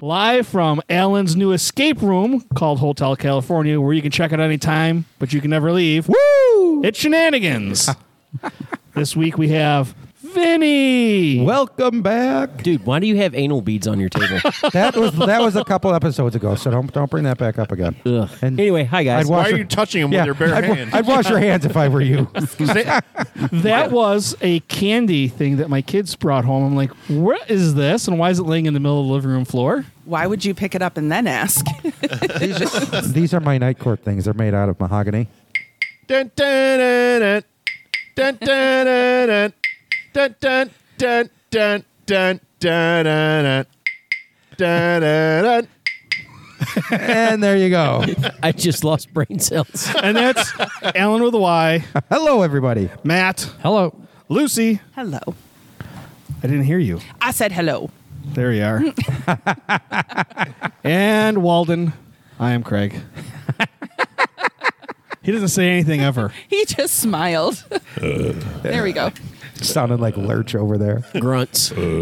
Live from Alan's new escape room called Hotel California, where you can check it anytime, but you can never leave. Woo! It's Shenanigans. This week we have Vinny. Welcome back. Dude, why do you have anal beads on your table? That was a couple episodes ago, so don't bring that back up again. Ugh. And Anyway, hi guys. I'd wash Why are your- you touching them with your bare hands? I'd wash your hands if I were you. That was a candy thing that my kids brought home. I'm like, what is this? And why is it laying in the middle of the living room floor? Why would you pick it up and then ask? These are my night court things. They're made out of mahogany. Dun, dun, dun, dun, dun, dun, dun, dun, dun, dun, dun, dun, dun, dun, dun, dun. And there you go. I just lost brain cells. And that's Alan with a Y, Hello, everybody. Matt, Hello. Lucy. Hello. I didn't hear you. I said hello. There you are. And Walden. I am Craig. He doesn't say anything ever. He just smiled. There we go. Sounded like Lurch over there. Grunts.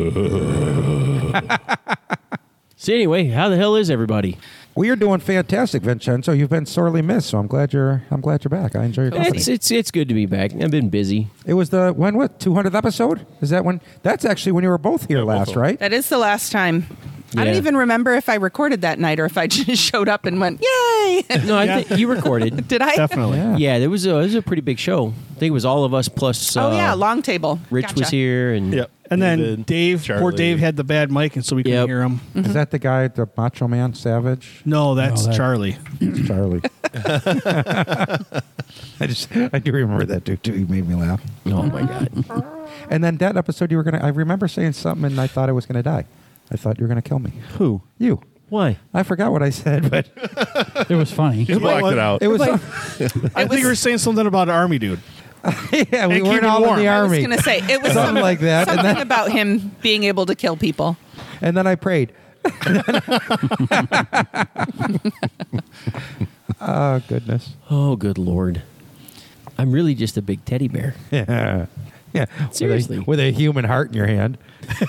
So anyway, how the hell is everybody? We are doing fantastic, Vincenzo. You've been sorely missed, so I'm glad you're back. I enjoy your company. It's good to be back. I've been busy. It was the 200th episode? Is that when? That's actually when you were both here last, right? That is the last time. I don't Yeah. even remember if I recorded that night or if I just showed up and went, yay! No, I think you recorded. Did I? Definitely. Yeah. Yeah, it was a pretty big show. I think it was all of us plus. Oh, yeah, long table. Rich Gotcha. was here, and Yep. And then David, Dave, poor Charlie. Dave had the bad mic, and so we couldn't Yep. hear him. Is that the guy, the Macho Man Savage? No, that's No, that- Charlie. It's Charlie. I do remember that dude too. He made me laugh. oh my god, And then that episode, I remember saying something, and I thought I was going to die. I thought you were going to kill me. who? You. Why? I forgot what I said, but It was funny. You blacked it out. it was. I think you were saying something about an army dude. Yeah, we And weren't keep it all in warm. the I was army. going to say, it was Something like that. And Something then, about him being able to kill people. and then I prayed. Oh, goodness. Oh, good lord! I'm really just a big teddy bear. Yeah. Yeah. Seriously. With a human heart in your hand.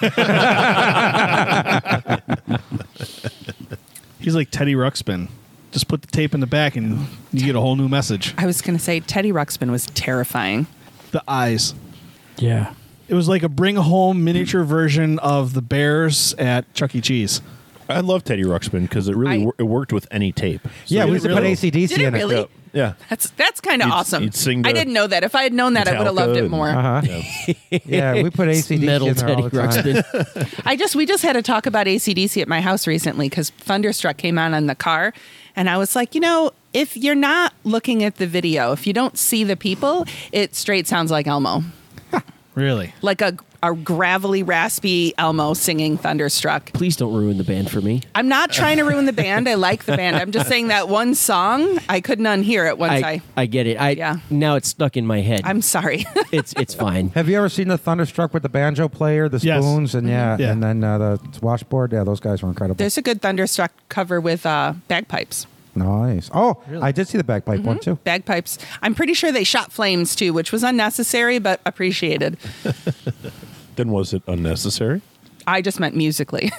He's like Teddy Ruxpin. Just put the tape in the back, and you get a whole new message. I was going to say, Teddy Ruxpin was terrifying. The eyes. Yeah. It was like a bring home miniature version of the Bears at Chuck E. Cheese. I love Teddy Ruxpin because it really it worked with any tape. So Yeah, we it used to put really- AC/DC Did it in it. really? Yeah. That's kind of You'd- awesome. you'd sing I the didn't know that. If I had known that, I would have loved Metallica it more. Uh-huh. Yeah. Yeah, we put AC/DC Metal in there Teddy all the time. Ruxpin. We just had a talk about AC/DC at my house recently because Thunderstruck came on in the car, and I was like, if you're not looking at the video, if you don't see the people, it straight sounds like Elmo, Really? like a gravelly, raspy Elmo singing Thunderstruck. Please don't ruin the band for me. I'm not trying to ruin the band. I like the band. I'm just saying that one song I couldn't unhear it once I get it. Yeah. Now it's stuck in my head. I'm sorry. It's fine. Have you ever seen the Thunderstruck with the banjo player, the Yes. spoons, and Yeah. and then the washboard? Yeah, those guys were incredible. There's a good Thunderstruck cover with bagpipes. Nice. Oh, I did see the bagpipe one too. Bagpipes. I'm pretty sure they shot flames too, which was unnecessary but appreciated. Then was it unnecessary? I just meant musically.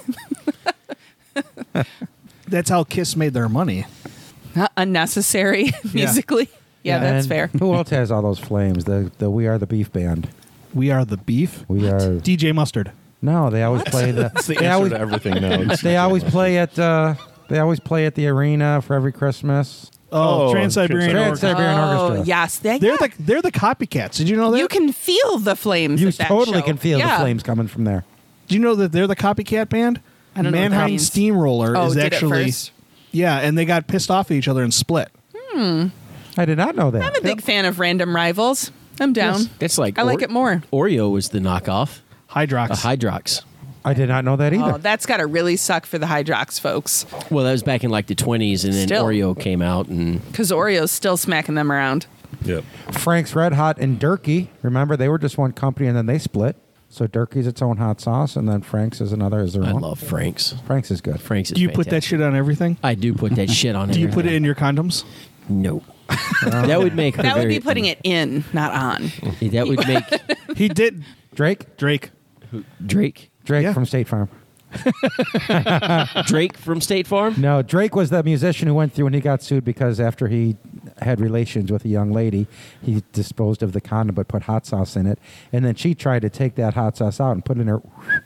That's how Kiss made their money. Unnecessary musically. Yeah, that's And fair. Who else has all those flames? The We Are the Beef band. We are the beef. We are. DJ Mustard. No, they always play the. That's the they answer always, to everything now. they always play at. They always play at the arena for every Christmas. Oh, Oh, Trans-Siberian Trans-Siberian Orchestra. Oh, Orchestra. yes. They're the copycats. Did you know that? You can feel the flames. You at that totally show. can feel Yeah. the flames coming from there. Do you know that they're the copycat band? I don't know what that Mannheim means. Steamroller Oh, is did it actually first? yeah, and they got pissed off at each other and split. I did not know that. I'm a big fan of random rivals. I'm down. Yes. It's like I like it more. Oreo was the knockoff. Hydrox. A Hydrox. I did not know that either. Oh, that's got to really suck for the Hydrox folks Well, that was back in like the 20s, and then Still. Oreo came out, and because Oreo's still smacking them around. Yep. Frank's Red Hot and Durkee. Remember, they were just one company and then they split. So Durkee's its own hot sauce, and then Frank's is another. Is their I own. love Frank's. Frank's is good. Frank's is Do you put that fantastic. shit on everything? I do put that shit on Do you put it everything. in your condoms? No. That would make her That would very- be putting it in, not on. That would make He did. Drake Drake. Drake. Drake Yeah. from State Farm. Drake from State Farm? No, Drake was the musician who went through and he got sued because after he had relations with a young lady, he disposed of the condom but put hot sauce in it. And then she tried to take that hot sauce out and put it in her,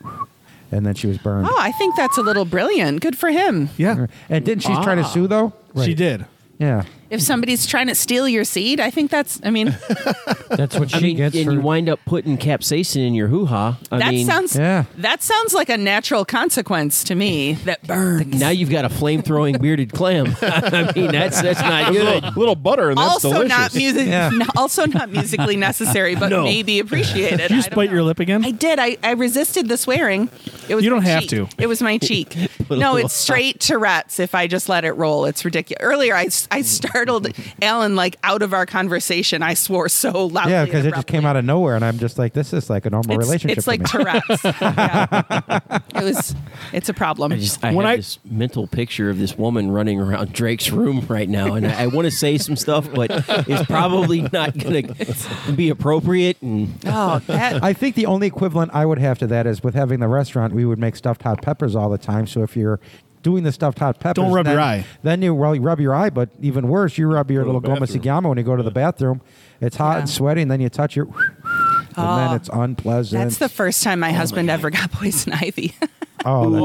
and then she was burned. Oh, I think that's a little brilliant. Good for him. Yeah, And didn't she try to sue, though? she did. Yeah. If somebody's trying to steal your seed, I think that's, I mean, That's what she I mean, gets and for. you wind up putting capsaicin in your hoo-ha. Yeah. that sounds like a natural consequence to me that burns. Now you've got a flame-throwing bearded clam. I mean, that's not good. Little butter, and that's also delicious. also not musically necessary, but No. maybe appreciated. Did you just bite your lip again? I did. I resisted the swearing. It was You don't my have cheek. to. It was my cheek. a No, little it's straight Tourette's if I just let it roll. It's ridiculous. Earlier, I startled Alan like out of our conversation. I swore so loudly. Yeah, because and it just came out of nowhere, and I'm just like, this is like a normal relationship It's for like me. Tourette's. Yeah. It's a problem. I When have I- this mental picture of this woman running around Drake's room right now, and I want to say some stuff, but it's probably not going to be appropriate. And Oh, that, I think the only equivalent I would have to that is with having the restaurant, we would make stuffed hot peppers all the time. So if you're doing the stuffed hot peppers, Don't rub then, your eye. Then you rub your eye, but even worse, you rub your Go to little the goma bathroom. sigama when you go to the bathroom. It's hot Yeah. and sweaty, and then you touch your, and then it's unpleasant. that's the first time my husband ever got poison ivy. Oh, that's the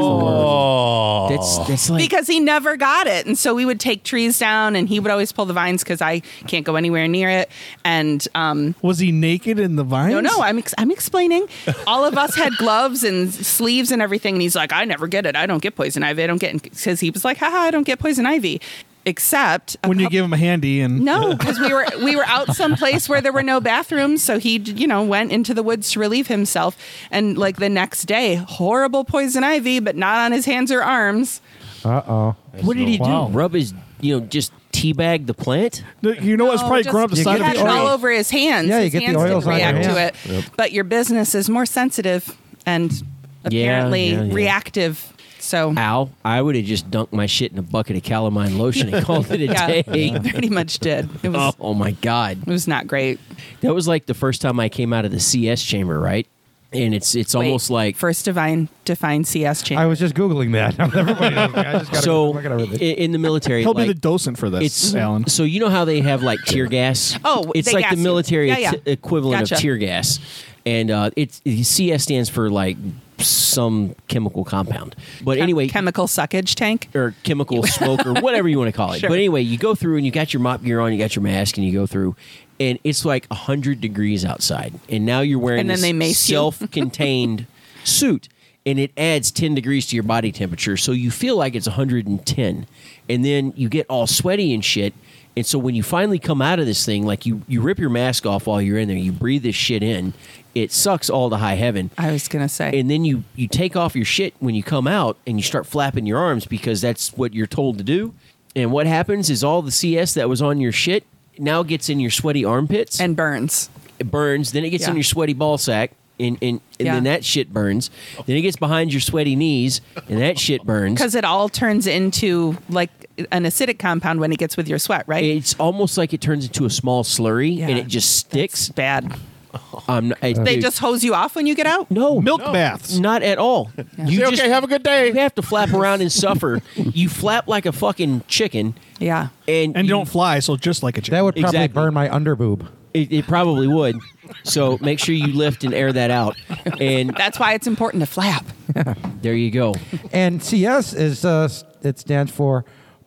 worst. Oh, that's like because he never got it. And so we would take trees down and he would always pull the vines because I can't go anywhere near it. And Was he naked in the vines? no, I'm explaining. All of us had gloves and sleeves and everything. And he's like, I never get it. I don't get poison ivy. I don't get it. Because he was like, haha, I don't get poison ivy. Except When you give him a handy and no, because we were out someplace where there were no bathrooms, so he went into the woods to relieve himself, and like the next day, horrible poison ivy, but not on his hands or arms. Uh-oh. what did he Wow. do? Rub his, just teabag the plant? you know it's No, probably just- growing up the You side He of had the it all tree. over his hands. Yeah, you his get the hands oils didn't on your react to hands. it, but your business is more sensitive and apparently yeah. reactive. So Ow, I would have just dunked my shit in a bucket of calamine lotion and called it a yeah, he day. pretty much did. It was Oh my God. it was not great. That was like the first time I came out of the CS chamber, right? And it's almost Wait, like first define CS change. I was just Googling that. Everybody knows me. I just gotta so look at everything. in the military. He'll be like, the docent for this, it's Alan. so you know how they have like tear gas. Oh, it's they like gas the you. military Yeah, yeah. equivalent Gotcha. of tear gas, and CS stands for like some chemical compound. But anyway, chemical suckage tank. or chemical smoke or whatever you want to call it. Sure. But anyway, you go through and you got your mop gear on, you got your mask, and you go through, and it's like 100 degrees outside, and now you're wearing And then this they mace you. self-contained suit, and it adds 10 degrees to your body temperature, so you feel like it's 110, and then you get all sweaty and shit. And so when you finally come out of this thing, like you rip your mask off while you're in there, you breathe this shit in, it sucks all to high heaven. I was gonna say. And then you take off your shit when you come out and you start flapping your arms because that's what you're told to do. And what happens is all the CS that was on your shit now gets in your sweaty armpits and burns. it burns. Then it gets Yeah. in your sweaty ball sack. And Yeah. then that shit burns. Then it gets behind your sweaty knees, and that shit burns. Because it all turns into like an acidic compound when it gets with your sweat, right? It's almost like it turns into a small slurry, Yeah. and it just sticks. It's bad. They Dude, just hose you off when you get out? no Milk baths. not at all. You Say, just okay, have a good day. you have to flap around and suffer. You flap like a fucking chicken, Yeah. and And don't fly, so just like a chicken. That would probably Exactly. burn my underboob. It probably would. So make sure you lift and air that out. And That's why it's important to flap. there you go. And CS is it stands for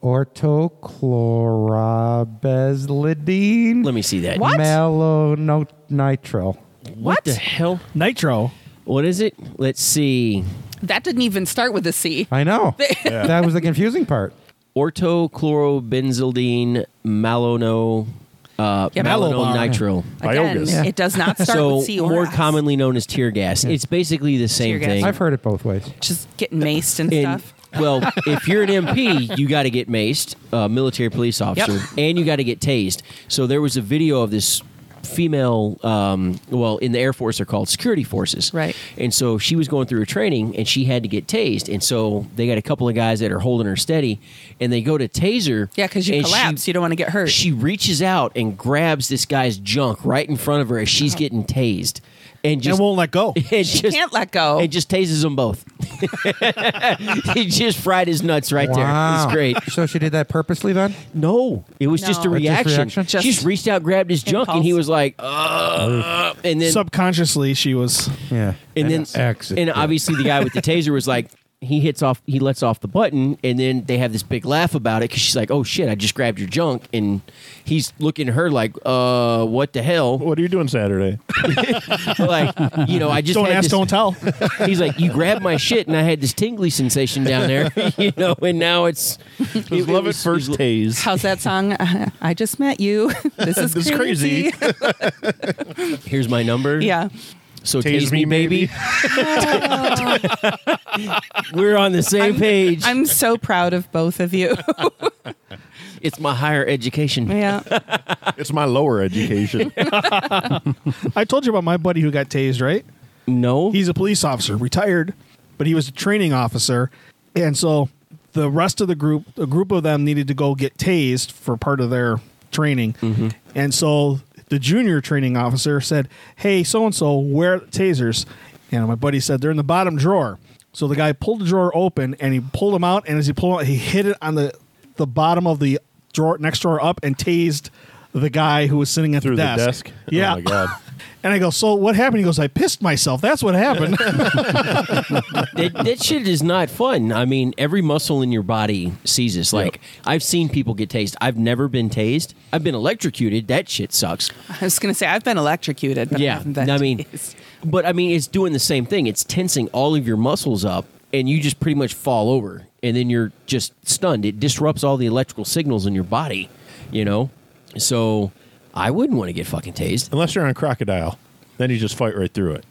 orthochlorobenzidine Let me see that. What? malonitrile. What the hell? Nitro. What is it? Let's see. That didn't even start with a C. I know. That was the confusing part. Orthochlorobenzidine malono nitrile. Again, Biogas. it does not start So with C or more S. commonly known as tear gas. It's basically the same Tear gas. thing. I've heard it both ways. Just getting maced and And- stuff. well, if you're an MP, you got to get maced, military police officer, Yep. and you got to get tased. So there was a video of this female, well, in the Air Force, they're called security forces. Right. And so she was going through a training, and she had to get tased. And so they got a couple of guys that are holding her steady, and they go to tase her. Yeah, because you and collapse. You don't want to get hurt. She reaches out and grabs this guy's junk right in front of her as she's getting tased. and just and won't let go. and She just can't let go. and just tases them both. He just fried his nuts right there. Wow. It's great. So she did that purposely then? No, it was just a No. reaction. Just reaction? She just reached out, grabbed his junk, and he was like, and then Subconsciously, she was. Yeah. and then Exit. and obviously the guy with the taser was like, he lets off the button, and then they have this big laugh about it because she's like, oh shit, I just grabbed your junk, and he's looking at her like, what the hell? What are you doing Saturday? Like, I just Don't had ask, this- don't tell. He's like, you grabbed my shit, and I had this tingly sensation down there, and now it's It love at first tase. How's that song? I just met you. This is This is crazy. Here's my number. Yeah. So Tase tase me, me, baby. We're on the same page. I'm so proud of both of you. It's my higher education. Yeah. It's my lower education. I told you about my buddy who got tased, right? No. He's a police officer, retired, but he was a training officer. And so the rest of the group, a group of them needed to go get tased for part of their training. And so the junior training officer said, hey, so-and-so, where are the tasers? And my buddy said, they're in the bottom drawer. So the guy pulled the drawer open, and he pulled them out, and as he pulled them out, he hit it on the bottom of the drawer, next drawer up, and tased the guy who was sitting at Through the the desk. desk? Yeah. Oh, my God. And I go, so what happened? He goes, I pissed myself. That's what happened. That shit is not fun. I mean, every muscle in your body sees this. Like, I've seen people get tased. I've never been tased. I've been electrocuted. That shit sucks. I was going to say, I've been electrocuted, but I Yeah. haven't been I mean, tased. but I mean, it's doing the same thing. It's tensing all of your muscles up, and you just pretty much fall over, and then you're just stunned. It disrupts all the electrical signals in your body, So I wouldn't want to get fucking tased. Unless you're on Crocodile. Then you just fight right through it.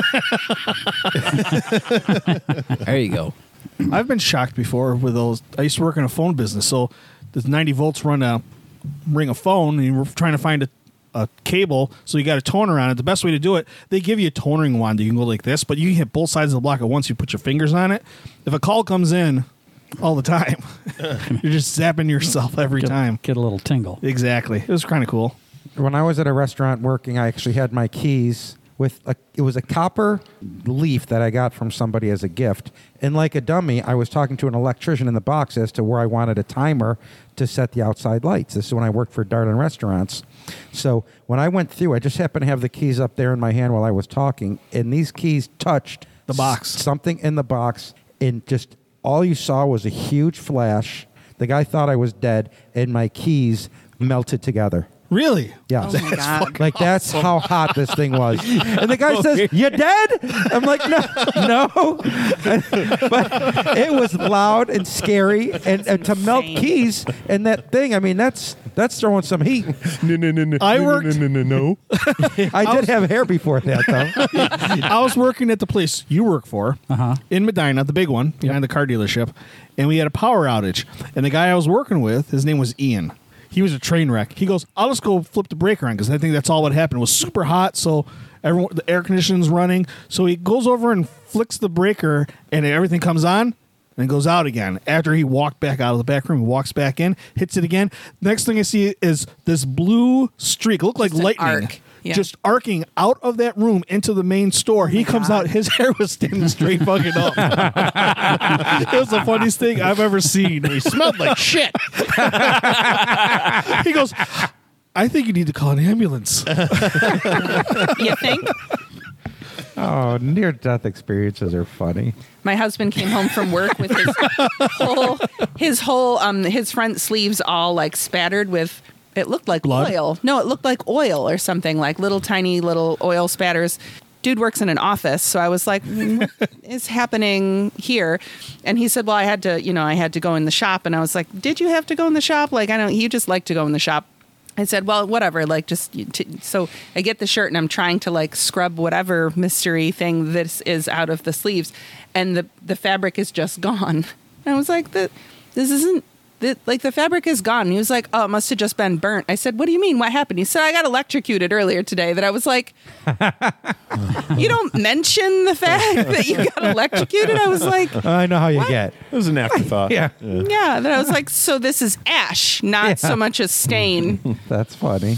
There you go. I've been shocked before with those. I used to work in a phone business, so this 90 volts ring a phone, and you're trying to find a cable, so you got a toner on it. The best way to do it, they give you a tonering wand. You can go like this, but you can hit both sides of the block at once. You put your fingers on it. If a call comes in all the time, you're just zapping yourself every time. Get a little tingle. Exactly. It was kind of cool. When I was at a restaurant working, I actually had my keys with it was a copper leaf that I got from somebody as a gift. And like a dummy, I was talking to an electrician in the box as to where I wanted a timer to set the outside lights. This is when I worked for Darden Restaurants. So when I went through, I just happened to have the keys up there in my hand while I was talking, and these keys touched The box. something in the box, and just all you saw was a huge flash. The guy thought I was dead, and my keys melted together. Really? Yeah. Oh, my God. Like, that's how hot this thing was. And the guy says, you dead? I'm like, no. But it was loud and scary. And to melt insane. keys and that thing, I mean, that's throwing some heat. No. I worked- No. I did have hair before that, though. I was working at the place you work for in Medina, the big one, behind the car dealership, and we had a power outage. And the guy I was working with, his name was Ian. He was a train wreck. He goes, I'll just go flip the breaker on because I think that's all what happened. It was super hot, so the air conditioning's running. So he goes over and flicks the breaker, and everything comes on and goes out again. After he walked back out of the back room, he walks back in, hits it again. Next thing I see is this blue streak. It looked like Just an lightning. arc. Yeah. Just arcing out of that room into the main store. He comes God. out, his hair was standing straight fucking up. It was the funniest thing I've ever seen. He smelled like shit. He goes, I think you need to call an ambulance. You think? Oh, near-death experiences are funny. My husband came home from work with his front sleeves all like spattered with. It looked like Blood? oil. No, it looked like oil or something, like little tiny little oil spatters. Dude works in an office, so I was like, what is happening here? And he said, well, I had to go in the shop. And I was like, did you have to go in the shop? Like, you just like to go in the shop. I said, well, whatever, like so I get the shirt and I'm trying to like scrub whatever mystery thing this is out of the sleeves, and the fabric is just gone. And I was like, this isn't, like the fabric is gone. And he was like, oh, it must have just been burnt. I said, what do you mean? What happened? He said, I got electrocuted earlier today. That I was like, you don't mention the fact that you got electrocuted. I was like, I know how you get. It was an afterthought. Yeah. yeah. Then I was like, so this is ash, not so much a stain. That's funny.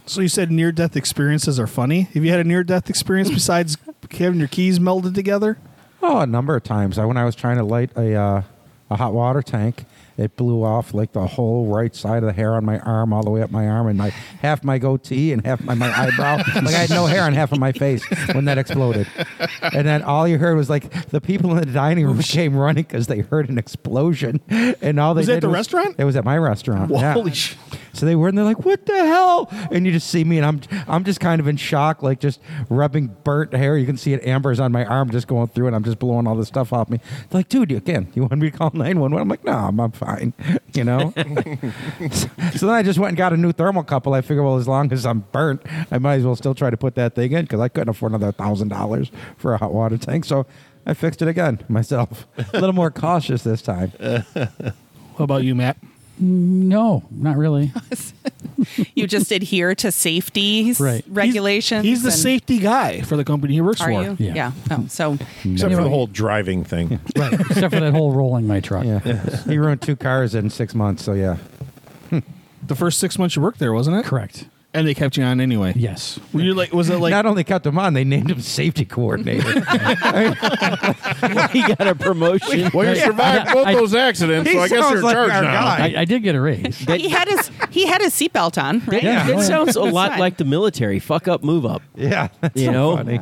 So you said near-death experiences are funny. Have you had a near-death experience besides having your keys melded together? Oh, a number of times. When I was trying to light a hot water tank, it blew off like the whole right side of the hair on my arm, all the way up my arm, and half my goatee and half my eyebrow. Like I had no hair on half of my face when that exploded. And then all you heard was like the people in the dining room came running because they heard an explosion. And all they Was it did at the restaurant? It was at my restaurant. Well, yeah. holy sh! So they were, and they're like, "What the hell?" And you just see me, and I'm just kind of in shock, like just rubbing burnt hair. You can see it ambers on my arm, just going through, and I'm just blowing all this stuff off me. They're like, "Dude, you want me to call 911?" I'm like, "No, I'm fine," you know. So then I just went and got a new thermocouple. I figured, well, as long as I'm burnt, I might as well still try to put that thing in because I couldn't afford another $1,000 for a hot water tank. So I fixed it again myself. A little more cautious this time. What about you, Matt? No, not really. You just adhere to safety Right. regulations. He's the and- safety guy for the company he works Are for. you? Yeah. Oh, so Except for the whole driving thing. Right. Except for that whole rolling my truck. Yeah, he ruined 2 cars in 6 months. So yeah. The first 6 months you worked there, wasn't it? Correct. And they kept you on anyway. Yes. Were you like? Was it like? Not only kept him on, they named him safety coordinator. He got a promotion. Well, you survived both those accidents, so I guess you're in charge now. I did get a raise. he had his seatbelt on, right? Yeah. That sounds a That's lot fine. like the military. Fuck up, move up. Yeah, that's You so know? funny.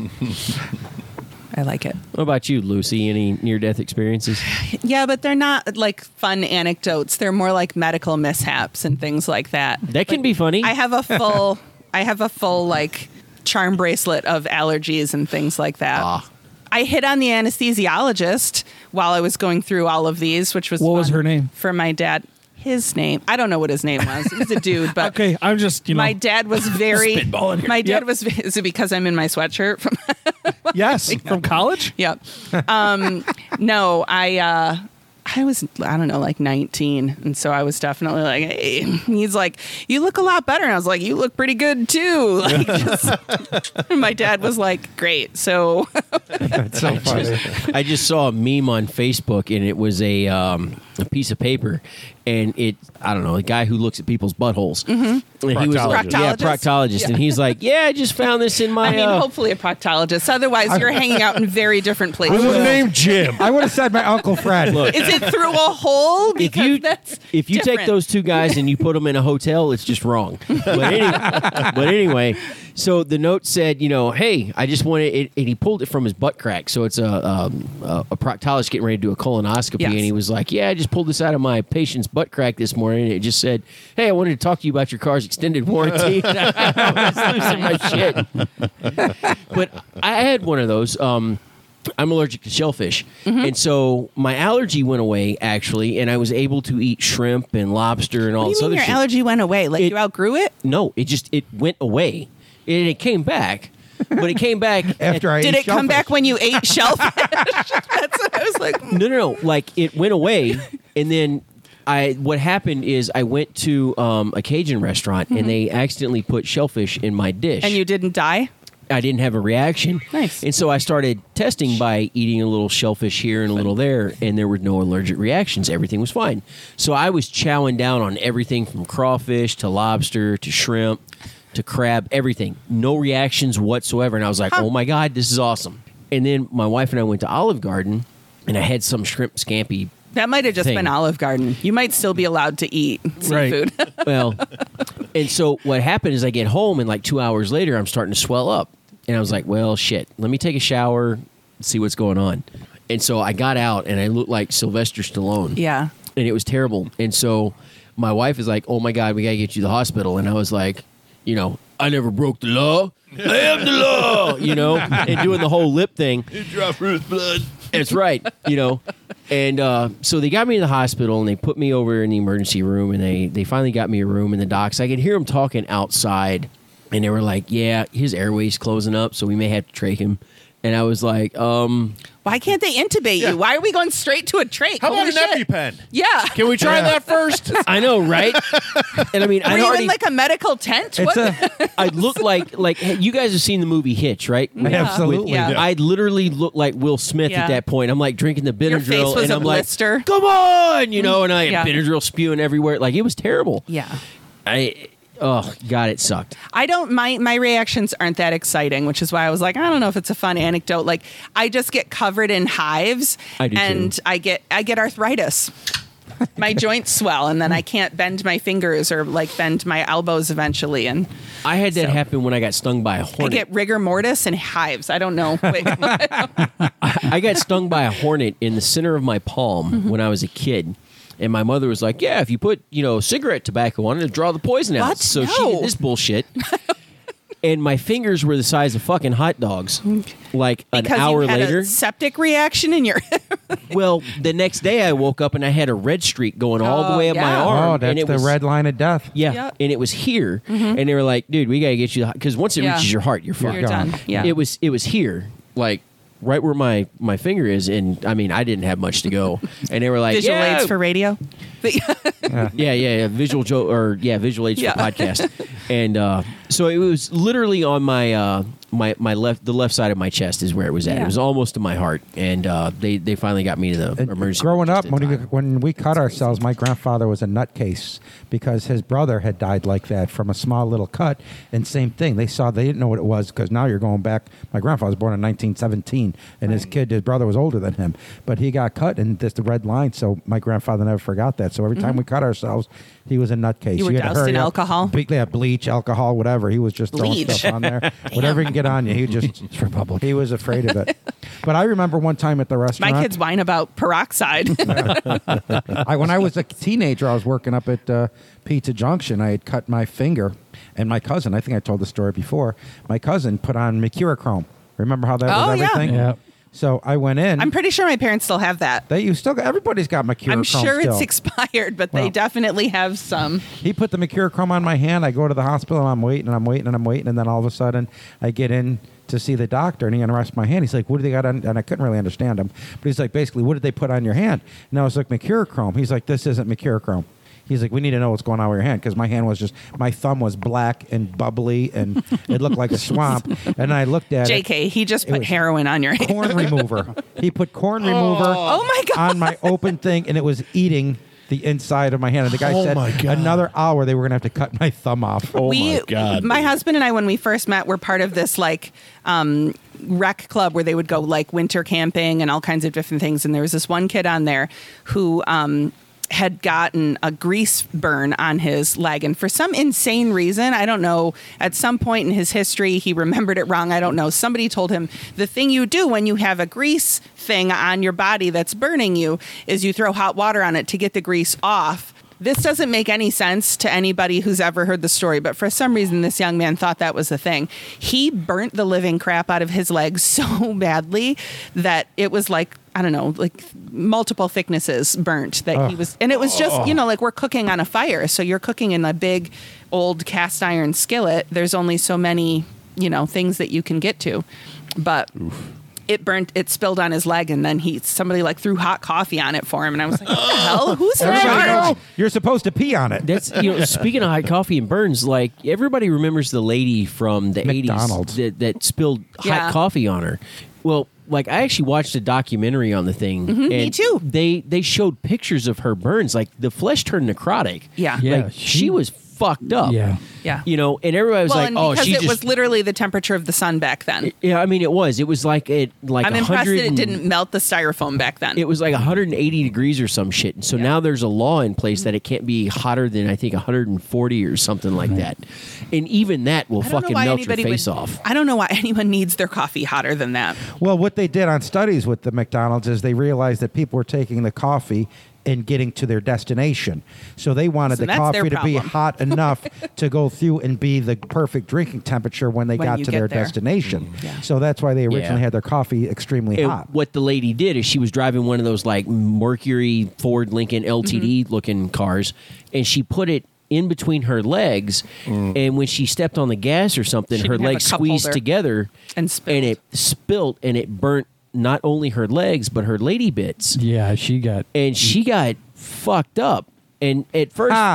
I like it. What about you, Lucy? Any near-death experiences? Yeah, but they're not like fun anecdotes. They're more like medical mishaps and things like that. That can be funny. I have a full like charm bracelet of allergies and things like that. Ah. I hit on the anesthesiologist while I was going through all of these, which was What was fun her name? for my dad. His name, I don't know what his name was. It was a dude, but Okay, I'm just my dad was very. Spitballing here. My dad Yep. was. Is it because I'm in my sweatshirt? From yes, from college. Yep. No, I was, I don't know, like 19. And so I was definitely like, hey, he's like, you look a lot better. And I was like, you look pretty good too. Like, and my dad was like, great. So That's so funny. I just saw a meme on Facebook, and it was a piece of paper, and I don't know, a guy who looks at people's buttholes. And he was like, Proctologist? proctologist. Yeah. And he's like, yeah, I just found this in my. I mean, hopefully a proctologist. Otherwise, you're hanging out in very different Was places. his name Jim? I would have said my Uncle Fred. Look, Is it through a hole? if Because you that's take different. those two guys and you put them in a hotel, it's just wrong. But anyway, so the note said, hey, I just wanted it, and he pulled it from his butt crack. So it's a proctologist getting ready to do a colonoscopy, Yes. and he was like, yeah, I just pulled this out of my patient's butt crack this morning. And it just said, hey, I wanted to talk to you about your car's extended warranty. I was losing my shit. But I had one of those. I'm allergic to shellfish. And so my allergy went away, actually, and I was able to eat shrimp and lobster and all What this do you other mean your shit. allergy went away? Like you outgrew it? No, it went away. And it came back. But it came back After I Did ate it come back shellfish. when you ate shellfish? That's what I was like. No. Like it went away, and then what happened is I went to a Cajun restaurant, and they accidentally put shellfish in my dish. And you didn't die? I didn't have a reaction. Nice. And so I started testing by eating a little shellfish here and a little there, and there were no allergic reactions. Everything was fine. So I was chowing down on everything from crawfish to lobster to shrimp to crab, everything. No reactions whatsoever. And I was like, oh my God, this is awesome. And then my wife and I went to Olive Garden, and I had some shrimp scampi. That might have just Thing. been Olive Garden. You might still be allowed to eat seafood. Well, and so what happened is I get home, and like 2 hours later, I'm starting to swell up. And I was like, well, shit, let me take a shower, see what's going on. And so I got out, and I looked like Sylvester Stallone. Yeah. And it was terrible. And so my wife is like, oh my God, we got to get you to the hospital. And I was like, I never broke the law. I am the law, and doing the whole lip thing. You dropped Ruth's blood. That's right, And so they got me to the hospital, and they put me over in the emergency room, and they finally got me a room. And the docs, I could hear them talking outside, and they were like, yeah, his airway's closing up, so we may have to trach him. And I was like, Why can't they intubate you? Why are we going straight to a trach? How about Holy an shit. EpiPen? Yeah. Can we try that first? I know, right? And I mean, Were I you already, in like a medical tent? It's What? I look like hey, you guys have seen the movie Hitch, right? Absolutely. Yeah. I literally look like Will Smith Yeah. at that point. I'm like drinking the Your Benadryl, face was and a I'm like, blister. come on, and I had Yeah. Benadryl spewing everywhere. Like, it was terrible. Yeah. Oh God, it sucked. I don't. My reactions aren't that exciting, which is why I was like, I don't know if it's a fun anecdote. Like, I just get covered in hives, I do and too. I get arthritis. My joints swell, and then I can't bend my fingers or like bend my elbows eventually. And I had that So- happen when I got stung by a I hornet. get rigor mortis and hives. I don't know. Wait, I got stung by a hornet in the center of my palm when I was a kid. And my mother was like, "Yeah, if you put cigarette tobacco on it, it'll draw the poison out." What? So she No. did this bullshit. And my fingers were the size of fucking hot dogs. Like because an hour you had later. a septic reaction in your. Well, the next day I woke up and I had a red streak going all the way up my yeah. arm. Oh, and that's it the was, red line of death. Yeah, Yep. and it was here. And they were like, "Dude, we gotta get you because once it Yeah. reaches your heart, you're fucked." You're done. Yeah. It was here, like right where my finger is, and I mean I didn't have much to go. And they were like, Visual "Yeah, aids for radio. yeah, visual visual aids Yeah. for podcast." And so it was literally on my my left side of my chest is where it was at. Yeah. It was almost to my heart, and they finally got me to the And emergency. growing room up, just in time. when we cut ourselves, my grandfather was a nutcase because his brother had died like that from a small little cut. And same thing, they didn't know what it was because now you're going back. My grandfather was born in 1917, and his brother was older than him, but he got cut and just the red line. So my grandfather never forgot that. So every time we cut ourselves, he was a nutcase. You were had to doused hurry in up. alcohol? Bleach, alcohol, whatever. He was just throwing Bleach. stuff on there, whatever he can get on you. He just he was afraid of it. But I remember one time at the restaurant. My kids whine about peroxide. When I was a teenager, I was working up at Pizza Junction. I had cut my finger, and my cousin, I think I told the story before, my cousin put on Mercurochrome. Remember how that Oh, was yeah. everything? Yeah. So I went in. I'm pretty sure my parents still have that. Everybody's got Mercurochrome I'm sure still. it's expired, but Well. they definitely have some. He put the Mercurochrome on my hand. I go to the hospital, and I'm waiting, and then all of a sudden, I get in to see the doctor, and he unrests my hand. He's like, "What do they got on?" And I couldn't really understand him, but he's like, basically, "What did they put on your hand?" And I was like, "Mercurochrome." He's like, "This isn't Mercurochrome." He's like, "We need to know what's going on with your hand," because my hand was my thumb was black and bubbly, and it looked like a swamp. And I looked at it. JK, he just put was heroin on your hand. Corn remover. He put corn remover Oh my God. on my open thing, and it was eating the inside of my hand. And the guy Oh said my God. another hour they were going to have to cut my thumb off. Oh my God. My husband and I, when we first met, were part of this rec club where they would go like winter camping and all kinds of different things. And there was this one kid on there who had gotten a grease burn on his leg, and for some insane reason, I don't know, at some point in his history he remembered it wrong. I don't know, somebody told him the thing you do when you have a grease thing on your body that's burning you is you throw hot water on it to get the grease off. This doesn't make any sense to anybody who's ever heard the story, but for some reason, this young man thought that was the thing. He burnt the living crap out of his legs so badly that it was like, I don't know, like multiple thicknesses burnt that he was. And it was just, like we're cooking on a fire. So you're cooking in a big old cast iron skillet. There's only so many, things that you can get to. But it spilled on his leg, and then somebody like threw hot coffee on it for him, and I was like, what the hell? Who's in Everybody charge? knows you're supposed to pee on it. That's speaking of hot coffee and burns, like everybody remembers the lady from the McDonald's. 80s that spilled Yeah. hot coffee on her. Well, like I actually watched a documentary on the thing. And me too. They showed pictures of her burns, like the flesh turned necrotic. Yeah. Yeah. Like she was fucked up. Yeah. Yeah. And everybody was Well, like, and "Oh, because she it just." was literally the temperature of the sun back then. Yeah, I mean, it was. It was like I'm impressed 100 that it didn't melt the styrofoam back then. It was like 180 degrees or some shit. And so now there's a law in place that it can't be hotter than I think 140 or something like that. And even that will I don't know fucking why melt your anybody face would- off. I don't know why anyone needs their coffee hotter than that. Well, what they did on studies with the McDonald's is they realized that people were taking the coffee and getting to their destination. So they wanted So the that's their coffee to be problem. hot enough to go through and be the perfect drinking temperature when they When got you to get their there. destination. Yeah. So that's why they originally Yeah. had their coffee extremely And hot. what the lady did is she was driving one of those like Mercury Ford Lincoln LTD looking cars, and she put it in between her legs, and when she stepped on the gas or something, She her didn't have legs a cup squeezed holder. together And spilled. it spilled and it burnt not only her legs but her lady bits. Yeah, she got. And she got fucked up. And at first, Ah.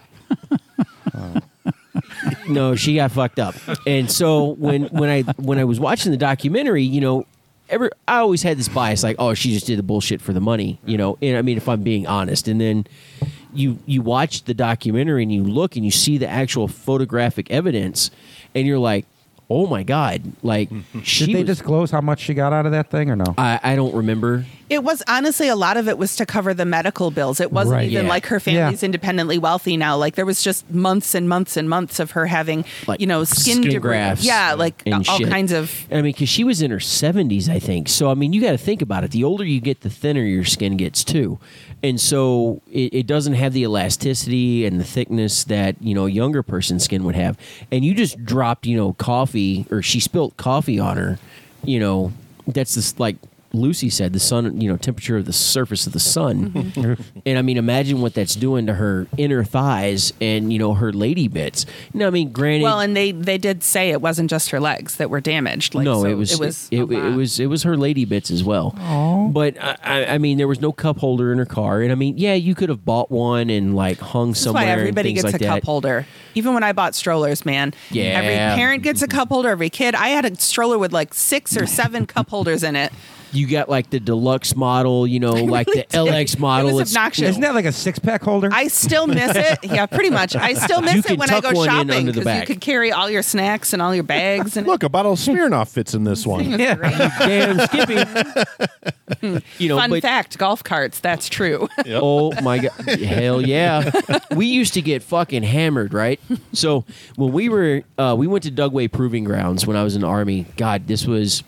no, she got fucked up. And so when I was watching the documentary, I always had this bias, like, oh, she just did the bullshit for the money, And I mean, if I'm being honest, and then, you watch the documentary and you look and you see the actual photographic evidence, and you're like, oh my God! Like, Did they disclose how much she got out of that thing or no? I don't remember. It was honestly a lot of it was to cover the medical bills. It wasn't Right. even Yeah. like her family's Yeah. independently wealthy now. Like there was just months and months and months of her having, Like skin skin debris. grafts Yeah, like and all shit. kinds of. I mean, because she was in her 70s, I think. So, I mean, you got to think about it. The older you get, the thinner your skin gets, too. And so it doesn't have the elasticity and the thickness that, a younger person's skin would have. And you just dropped, coffee, or she spilt coffee on her, that's this, like Lucy said, the sun, temperature of the surface of the sun. And I mean, imagine what that's doing to her inner thighs and, her lady bits. Now, I mean, granted. Well, and they did say it wasn't just her legs that were damaged. Like, No, so it was a lot. it was her lady bits as well. But I mean, there was no cup holder in her car, and I mean, yeah, you could have bought one and like hung That's somewhere. why everybody and things gets like a that. cup holder. Even when I bought strollers, man. Yeah. Every parent gets a cup holder. Every kid. I had a stroller with like 6 or 7 cup holders in it. You got like the deluxe model, like really the LX did. model. It was It's- obnoxious. Isn't that like a 6-pack holder? I still miss it. Yeah, pretty much. I still You miss could it when I tuck go one in shopping under the because you back. could carry all your snacks and all your bags. And Look, a bottle of Smirnoff fits in this one. yeah. Damn Skippy. Fun but fact: golf carts. That's true. oh my god, hell yeah! We used to get fucking hammered, right? So when we went to Dugway Proving Grounds when I was in the Army. God, this was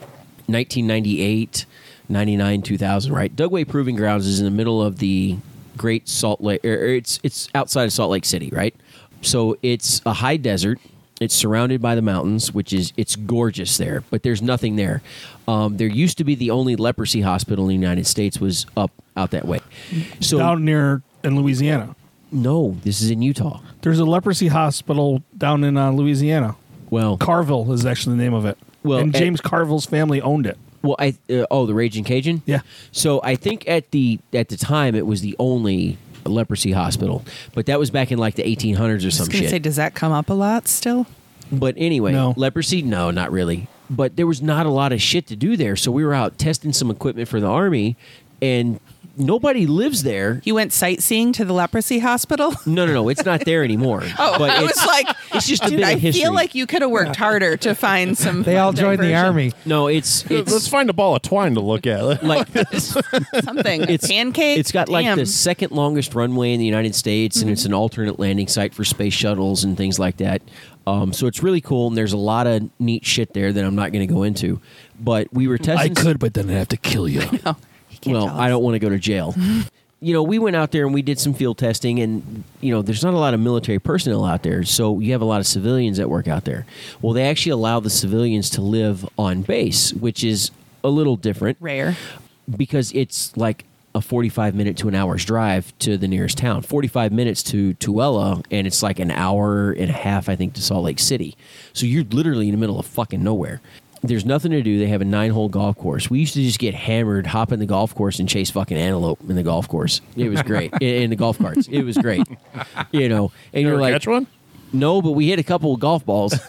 1998. 99, 2000, right? Dugway Proving Grounds is in the middle of the Great Salt Lake. It's outside of Salt Lake City, right? So it's a high desert. It's surrounded by the mountains, it's gorgeous there, but there's nothing there. There used to be the only leprosy hospital in the United States was out that way. So Down near in Louisiana. no, this is in Utah. There's a leprosy hospital down in Louisiana. Well, Carville is actually the name of it. Well, and James Carville's family owned it. Well, the Raging Cajun. Yeah. So I think at the time it was the only leprosy hospital, but that was back in like the 1800s or I was some going to shit. say, does that come up a lot still? But anyway, No. leprosy, no, not really. But there was not a lot of shit to do there, so we were out testing some equipment for the Army, and nobody lives there. You went sightseeing to the leprosy hospital? No, it's not there anymore. Oh, but I was like, it's just a dude, bit I of history. feel like you could have worked harder to find some. They all joined the diversion. army. No, it's Let's find a ball of twine to look at. like Something. It's- Pancake. It's got like Damn. the second longest runway in the United States, and it's an alternate landing site for space shuttles and things like that. So it's really cool, and there's a lot of neat shit there that I'm not going to go into. But we were testing. but then I'd have to kill you. No, you can't Well, tell I us. don't want to go to jail. We went out there and we did some field testing, and there's not a lot of military personnel out there, so you have a lot of civilians that work out there. Well, they actually allow the civilians to live on base, which is a little different Rare. because it's like a 45-minute to an hour's drive to the nearest town. 45 minutes to Tooele, and it's like an hour and a half, I think, to Salt Lake City. So you're literally in the middle of fucking nowhere. There's nothing to do. They have a 9-hole golf course. We used to just get hammered, hop in the golf course, and chase fucking antelope in the golf course. It was great. in the golf carts. It was great. And you're Ever like, catch one? no, but we hit a couple of golf balls.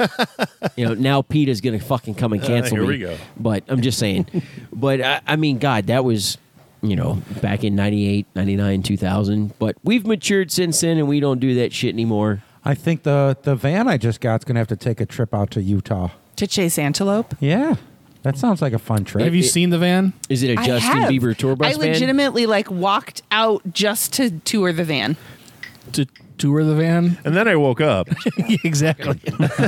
Now PETA's going to fucking come and cancel here me. we go. But I'm just saying. But I mean, God, that was, back in 98, 99, 2000. But we've matured since then, and we don't do that shit anymore. I think the van I just got's going to have to take a trip out to Utah. To chase antelope? Yeah. That sounds like a fun trip. Have you seen the van? Is it a I Justin have. Bieber tour bus I legitimately walked out just to tour the van. To tour the van? And then I woke up. Exactly.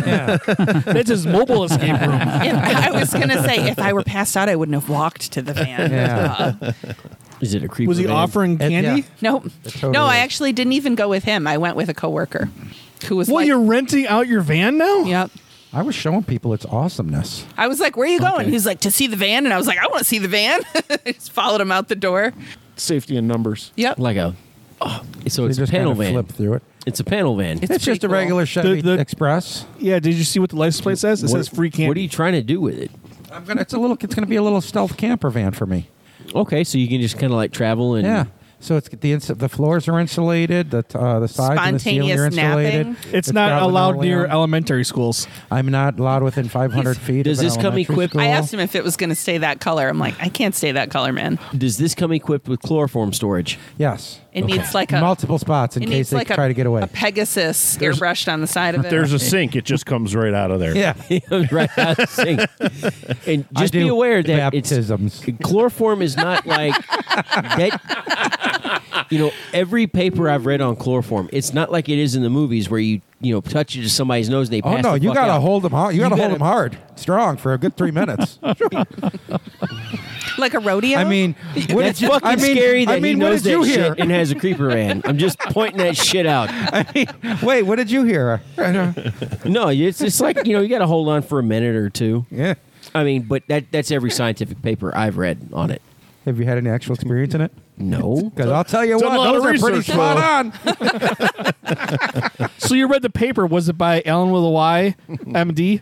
That's his mobile escape room. I was gonna say if I were passed out, I wouldn't have walked to the van. Yeah. Is it a creeper Was he van? offering candy? Yeah. Nope. totally No, I is. actually didn't even go with him. I went with a coworker who was Well, like, you're renting out your van now? "Yep." I was showing people its awesomeness. I was like, "Where are you going?" Okay. He's like, "To see the van," and I was like, "I want to see the van." I just followed him out the door. Safety in numbers. Yep. Like so it's You a just panel kind of van. flip through it. It's a panel van. It's It's just pretty a regular Chevy The- Express. Yeah, did you see what the license plate says? It says free candy. What are you trying to do with it? It's going to be a little stealth camper van for me. Okay, so you can just kind of like travel and Yeah. So it's the floors are insulated, the sides and the ceiling are Spontaneous insulated. napping. It's not got allowed linoleum. near elementary schools. I'm not allowed within 500 feet. Does of an this come elementary equipped- school. I asked him if it was going to stay that color. I'm like, I can't stay that color, man. Does this come equipped with chloroform storage? Yes. It needs like a multiple spots in it case needs they like try to get away. a Pegasus airbrushed on the side of it. There's a sink. It just comes right out of there. Yeah. Right out of the sink. And I just be do aware that baptisms. chloroform is not like that. Every paper I've read on chloroform, it's not like it is in the movies where you touch it to somebody's nose and they Oh pass no, the you fuck gotta out. hold them hard. You gotta hold gotta- them hard, strong for a good 3 minutes. like a rodeo. I mean, what That's did you, fucking scary that he what knows did you that hear? shit and has a creeper ran. I'm just pointing that shit out. Wait, what did you hear? No, it's just like, you got to hold on for a minute or two. Yeah. I mean, but that's every scientific paper I've read on it. Have you had any actual experience in it? No. Because I'll tell you done a what, lot of those are pretty research, spot on. So you read the paper. Was it by Alan with a Y, MD?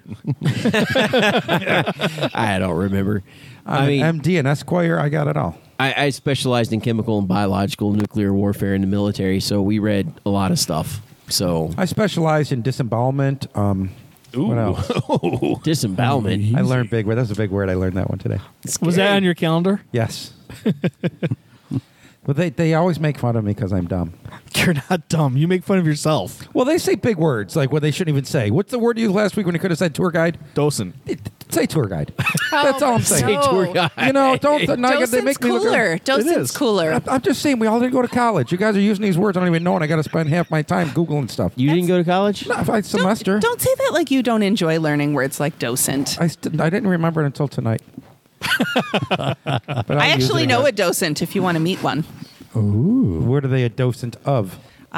I don't remember. I I'm mean, an MD and Esquire. I got it all. I specialized in chemical and biological nuclear warfare in the military, so we read a lot of stuff. So I specialize in disembowelment. What else? disembowelment. I learned big word. That's a big word. I learned that one today. Was that on your calendar? Yes. But they always make fun of me because I'm dumb. You're not dumb. You make fun of yourself. Well, they say big words like what they shouldn't even say. What's the word you used last week when you could have said tour guide? Docent. Say tour guide. That's all I'm saying. Say tour guide. You know, don't they Docent's make me look. cooler. Docent's is. cooler. I'm just saying we all didn't go to college. You guys are using these words I don't even know, and I got to spend half my time Googling stuff. You didn't go to college? Not a semester. Don't say that like you don't enjoy learning words like docent. I didn't remember it until tonight. But I I'll use actually it know again. a docent if you want to meet one. What are they a docent of?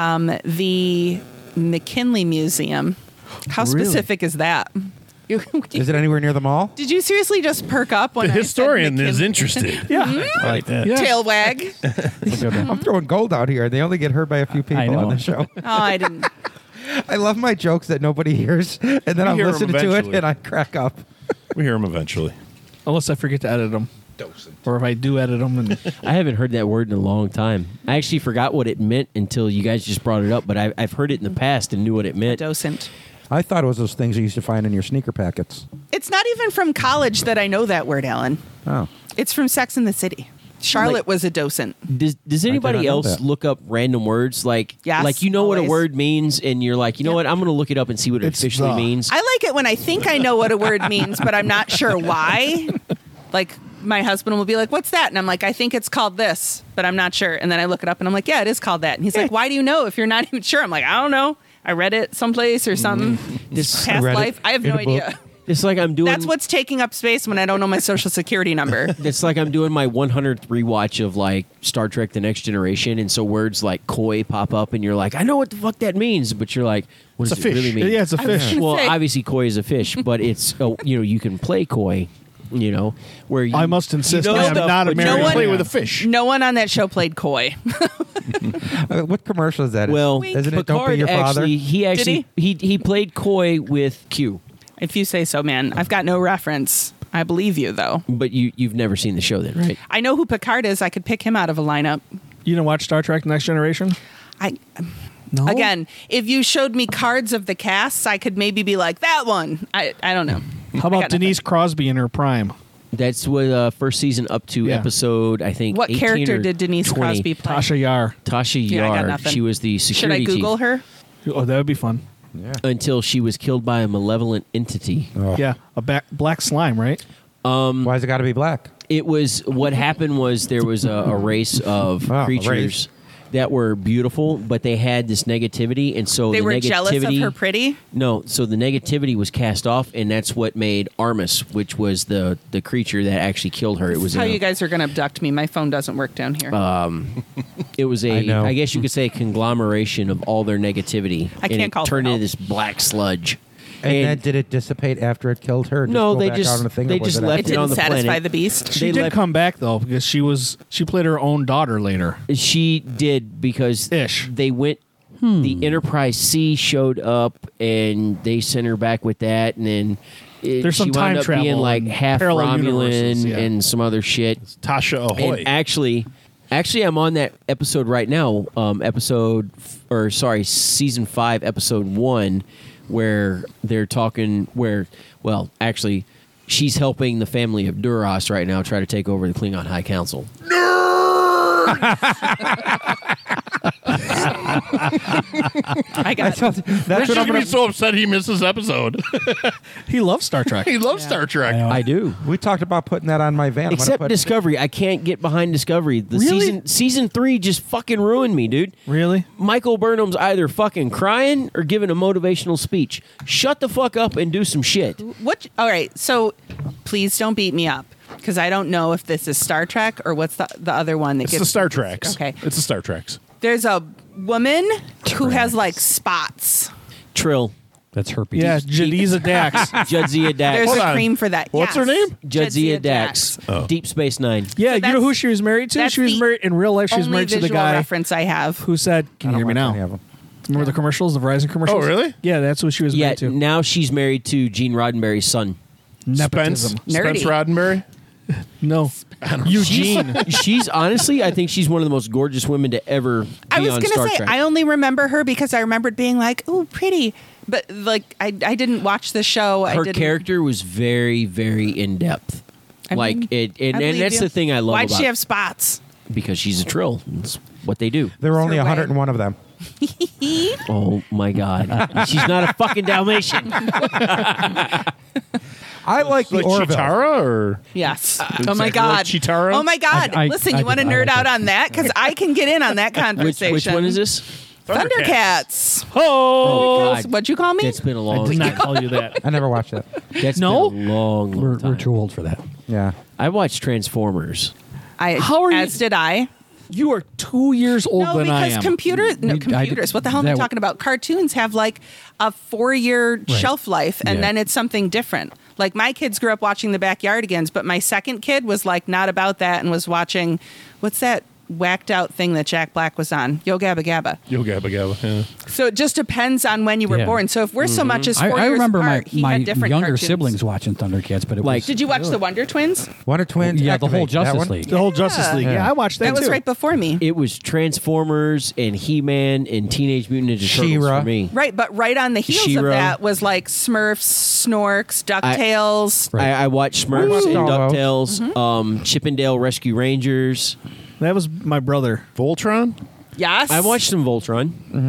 The McKinley Museum. How Really? specific is that? Is it anywhere near the mall? Did you seriously just perk up when The I said historian is McKinley? interested. Yeah. I like that. Yeah. Tail wag. I'm throwing gold out here. They only get heard by a few I people on know. the show. Oh, I didn't. I love my jokes that nobody hears, and then I'll hear 'em listen to it eventually. and I crack up. We hear him eventually. Unless I forget to edit them. Or if I do edit them. And I haven't heard that word in a long time. I actually forgot what it meant until you guys just brought it up, but I've heard it in the past and knew what it meant. Docent. I thought it was those things you used to find in your sneaker packets. It's not even from college that I know that word, Alan. Oh. It's from Sex and the City. Charlotte Like- was a docent. Does anybody not know else that. look up random words? Like, Yes, like you know what a always. word means, and you're like, you know Yeah. what? I'm going to look it up and see what it It's officially the. means. I like it when I think I know what a word means, but I'm not sure why. Like, my husband will be like, "What's that?" And I'm like, "I think it's called this, but I'm not sure." And then I look it up and I'm like, "Yeah, it is called that." And he's like, "Why do you know if you're not even sure?" I'm like, "I don't know. I read it someplace or something. This- Past read it life. I have in no a book. idea." It's like I'm doing. That's what's taking up space when I don't know my social security number. It's like I'm doing my 100th rewatch of like Star Trek: The Next Generation, and so words like "koi" pop up, and you're like, I know what the fuck that means, but you're like, what it's a does it fish. really mean? Yeah, it's a fish. Well, say- obviously, koi is a fish, but it's you can play koi. Where you, I must insist know I am stuff, not a but no married one- play with a fish. No one on that show played coy. What commercial is that? Well, Isn't it Don't Be Picard Your Father? actually, he actually he played koi with Q, If you say so, man. I've got no reference. I believe you, though. but you've never seen the show then, right? I know who Picard is. I could pick him out of a lineup. You didn't watch Star Trek Next Generation? I No. Again, if you showed me cards of the casts, I could maybe be like, that one. I don't know. How about Denise Crosby in her prime? That's what first season up to Yeah. episode I think. What 18 character or did Denise 20. Crosby play? Tasha Yar. Tasha Yeah, I got Yar. nothing. She was the Should I security Google chief her? Oh, that would be fun. until she was killed by a malevolent entity. Oh. Yeah, a black slime, right? Why's it got to be black? It was what happened was there was a race of Oh, a creatures race. that were beautiful, but they had this negativity, and so They the were negativity, jealous of her pretty? No, so the negativity was cast off, and that's what made Armus, which was the creature that actually killed her. It was How in a- you guys are going to abduct me. My phone doesn't work down here. It was I know. I guess you could say a conglomeration of all their negativity. I and can't it call for turned into help. this black sludge. And then did it dissipate after it killed her? No, go they back just- out on the thing, or they was just it left it it on didn't the satisfy planet. the beast. She They did left- come back though because she played her own daughter later. She did because Ish. they went. The Enterprise C showed up, and they sent her back with that, and then There's she some wound time up being travel like and half parallel universes, Romulan yeah. and some other shit. Tasha Ahoy. And actually, I'm on that episode right now. Season 5, episode 1, where they're talking. Actually, she's helping the family of Duras right now try to take over the Klingon High Council. I got That's Rich what I'm is gonna gonna. be so upset he missed this episode. He loves Star Trek. He loves Star Trek. know. I do. We talked about putting that on my van. I'm gonna Except put- Discovery. I can't get behind Discovery. The Really? season 3 just fucking ruined me, dude. Really? Michael Burnham's either fucking crying or giving a motivational speech. Shut the fuck up and do some shit. what? All right, so please don't beat me up because I don't know if this is Star Trek or what's the other one that It's gets the Star Treks. Okay, It's the Star Treks. there's a woman who has like spots. Trill. That's herpes. Yeah, Jadiza Dax. Jadzia Dax. There's Hold a on. cream for that. What's her Yes. name? Jadzia Dax. Deep Space Nine. Yeah, So you know that's- who she was married to? that's She was the married in real life. She was Only married to the visual guy reference I have. who said, "Can you I hear me don't watch now?" any of them. Remember the commercials, the Verizon commercials? Oh, really? Yeah, that's who she was Yeah, married to. now she's married to Gene Roddenberry's son. Nepotism. Spence Nerdy. Roddenberry. No, Eugene. She's honestly, I think she's one of the most gorgeous women to ever be I was on gonna Star say Trek. I only remember her because I remembered being like, "Ooh, pretty," but like I didn't watch the show. I Her didn't, character was very, very in depth. I Like mean, it, I and believe that's you. the thing I love Why'd about she have spots? because she's a Trill. That's what they do. There were only her way. 101 of them. Oh my god, she's not a fucking Dalmatian. I like the Like Orville. Chitara or Yes. Is Oh my that like God. Chitara? Oh my God. I- Listen, I you want to do- I nerd like out that. on that because I can get in on that Which conversation. one is this? Thundercats. Oh God, What'd you call me? it's been a I long. did not call you that. I never watched that. That's No? been a long, long We're time. too old for that. Yeah. I watched Transformers. How are you- As did I. You are 2 years older No, than I because am. computers. What the hell am I that- talking about? Cartoons have like a 4-year shelf life, and Yeah. then it's something different. Like my kids grew up watching the Backyardigans, but my second kid was like not about that and was watching what's that whacked out thing that Jack Black was on? Yo Gabba Gabba. Yo Gabba Gabba. Yeah. So it just depends on when you were Yeah. born. So if we're so much as 4 I years remember apart, he my had different younger cartoons. siblings watching Thundercats, but it Like- was Did you watch the Wonder Twins? Wonder Twins. yeah, the whole Activate. That Justice one? League. The whole Justice League. Yeah, Yeah. I watched that, That was too. right before me. It was Transformers and He-Man and Teenage Mutant Ninja Turtles She-Ra. for me. Right, but right on the heels of She-Ra. that was like Smurfs, Snorks, DuckTales. Right. I watched Smurfs watched and all those. DuckTales, Mm-hmm. Chippendale Rescue Rangers. That was my brother. Voltron. Yes. I watched some Voltron.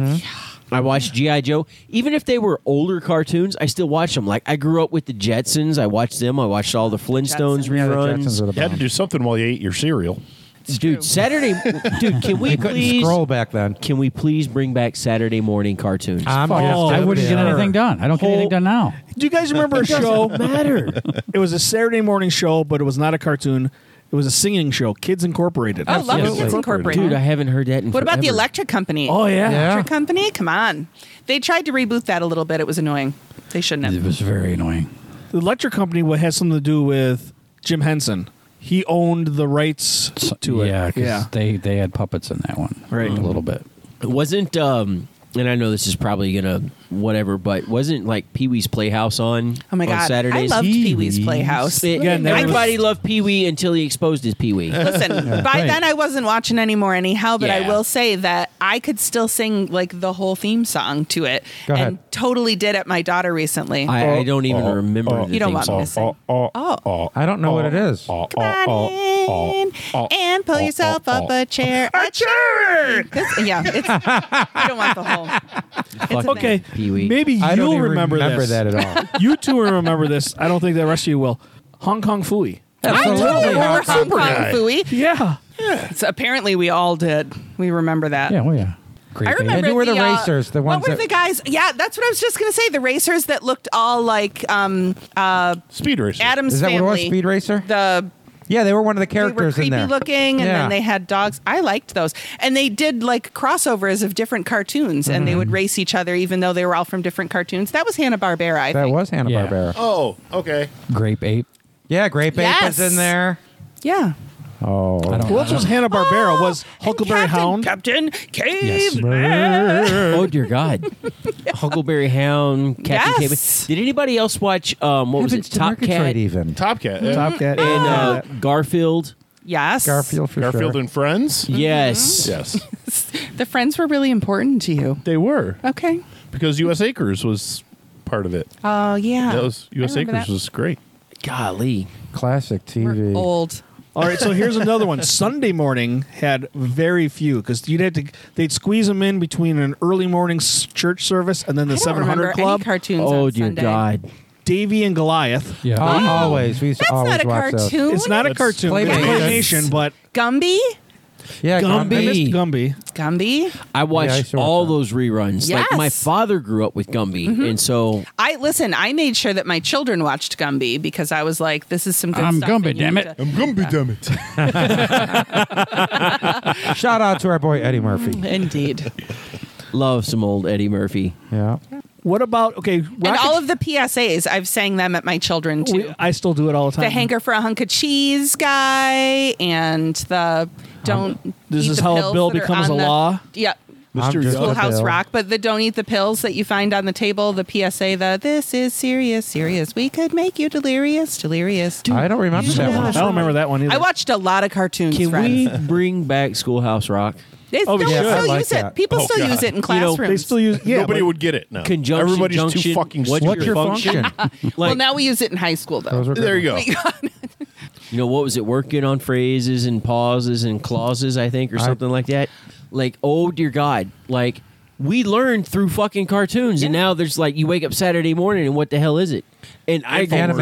I watched G.I. Joe. Even if they were older cartoons, I still watched them. Like, I grew up with the Jetsons. I watched them. I watched all the Flintstones Jetsons. Yeah, the reruns. Jetsons are the You had to bomb. do something while you ate your cereal. Dude, Saturday... Dude, can we You couldn't please... scroll back then. Can we please bring back Saturday morning cartoons? I'm Oh, just I a- wouldn't get yeah. anything done. I don't get anything done now. Do you guys remember a show? matter. It was a Saturday morning show, but it was not a cartoon. It was a singing show, Kids Incorporated. Oh, love Absolutely. Kids Incorporated. Dude, I haven't heard that in What about the forever. Electric Company? Oh, yeah. Yeah. Electric Company? Come on. They tried to reboot that a little bit. It was annoying. They shouldn't It have. was very annoying. The Electric Company had something to do with Jim Henson. He owned the rights to it. Yeah, because they had puppets in that one. Right. A little bit. It wasn't, and I know this is probably gonna whatever, but wasn't like Pee Wee's Playhouse on? Oh my on God. Saturdays? I loved Pee Wee's Pee-wee's. Playhouse. Again, that was- Everybody loved Pee Wee until he exposed his Pee Wee. Listen, by right. then I wasn't watching anymore anyhow, but I Yeah. will say that I could still sing like the whole theme song to it. Go ahead. And totally did at my daughter recently. I don't even remember. The You don't theme want song. me to sing. I don't know what it is. Come on in and pull yourself up a chair. A chair! Yeah, it's, I don't want the whole. It's a Okay, thing. Pee Wee. maybe I don't you'll even remember this. that at all. You two will remember this. I don't think the rest of you will. Hong Kong Phooey. I totally remember Hong Kong Hong Kong guy. Phooey. Yeah. So apparently we all did. We remember that. Yeah, well, yeah. Great I band. remember And who were the racers, the what ones were that- the guys? Yeah, that's what I was just gonna say. The racers that looked all like Speed Racer. Adam's Is that family. what it was? Speed Racer? The Yeah, they were one of the they were characters creepy in there. looking, and Yeah. then they had dogs. I liked those, and they did like crossovers of different cartoons, and Mm-hmm. they would race each other, even though they were all from different cartoons. That was Hanna Barbera, I That think. was Hanna-Barbera. Oh, okay. Grape Ape. Yeah, Grape Ape was Yes. in there. Yeah. Oh. I don't Who else was Hanna-Barbera? Was and Huckleberry Hound? Captain Caveman. Oh dear God! Huckleberry Hound, Captain Yes. Caveman. Did anybody else watch what was Heavens it? to Top Murgatroyd Cat even. Top Cat. Top Cat. and Garfield. Yes. Garfield for Garfield sure. and Friends. Yes. Yes, The friends were really important to you. they were Okay. because U.S. Acres was part of it. Oh yeah. That was U.S. I remember Acres that. was great. Golly. Classic TV. We're old. All right, so here's another one. Sunday morning had very few because they'd squeeze them in between an early morning church service and then the I don't 700 remember Club. any cartoons Oh on dear Sunday. God! Davy and Goliath. Yeah. Always. We used to That's always not a watch those. cartoon. It's not a That's cartoon. It's claymation. claymation, but Gumby? Yeah, I Gumby. missed Gumby. Gumby? I watched used to watch all that. those reruns. Like my Yes. father grew up with Gumby, and so I made sure that my children watched Gumby because I was like, this is some good I'm stuff. Gumby, and you damn need it. to- I'm Gumby, damn it. Shout out to our boy Eddie Murphy. Indeed. love some old Eddie Murphy. Yeah. What about And all of the PSAs, I've sang them at my children too. I still do it all the time. The hanker for a hunk of cheese guy and the don't This eat is the how a pills bill that are becomes on a the- law. Yep. I'm just a Schoolhouse bill. Rock, but the don't eat the pills that you find on the table, the PSA, the this is serious, serious. We could make you delirious, delirious. I don't remember that I one. don't remember that one either. I watched a lot of cartoons, Can friends. we bring back Schoolhouse Rock? They Oh, we still, should. I still like use that. it. People Oh, still God. use it in You know, classrooms. They still use Nobody but- would get it now. Conjunction, Everybody's junction, too fucking what's stupid. your your function? function? well, now we use it in high school, though. Those were good There you ones. go. You know, what was it? Working on phrases and pauses and clauses, I think, or something like that. Like, oh dear God, like we learned through fucking cartoons, and now there's like you wake up Saturday morning and what the hell is it? And I Anime.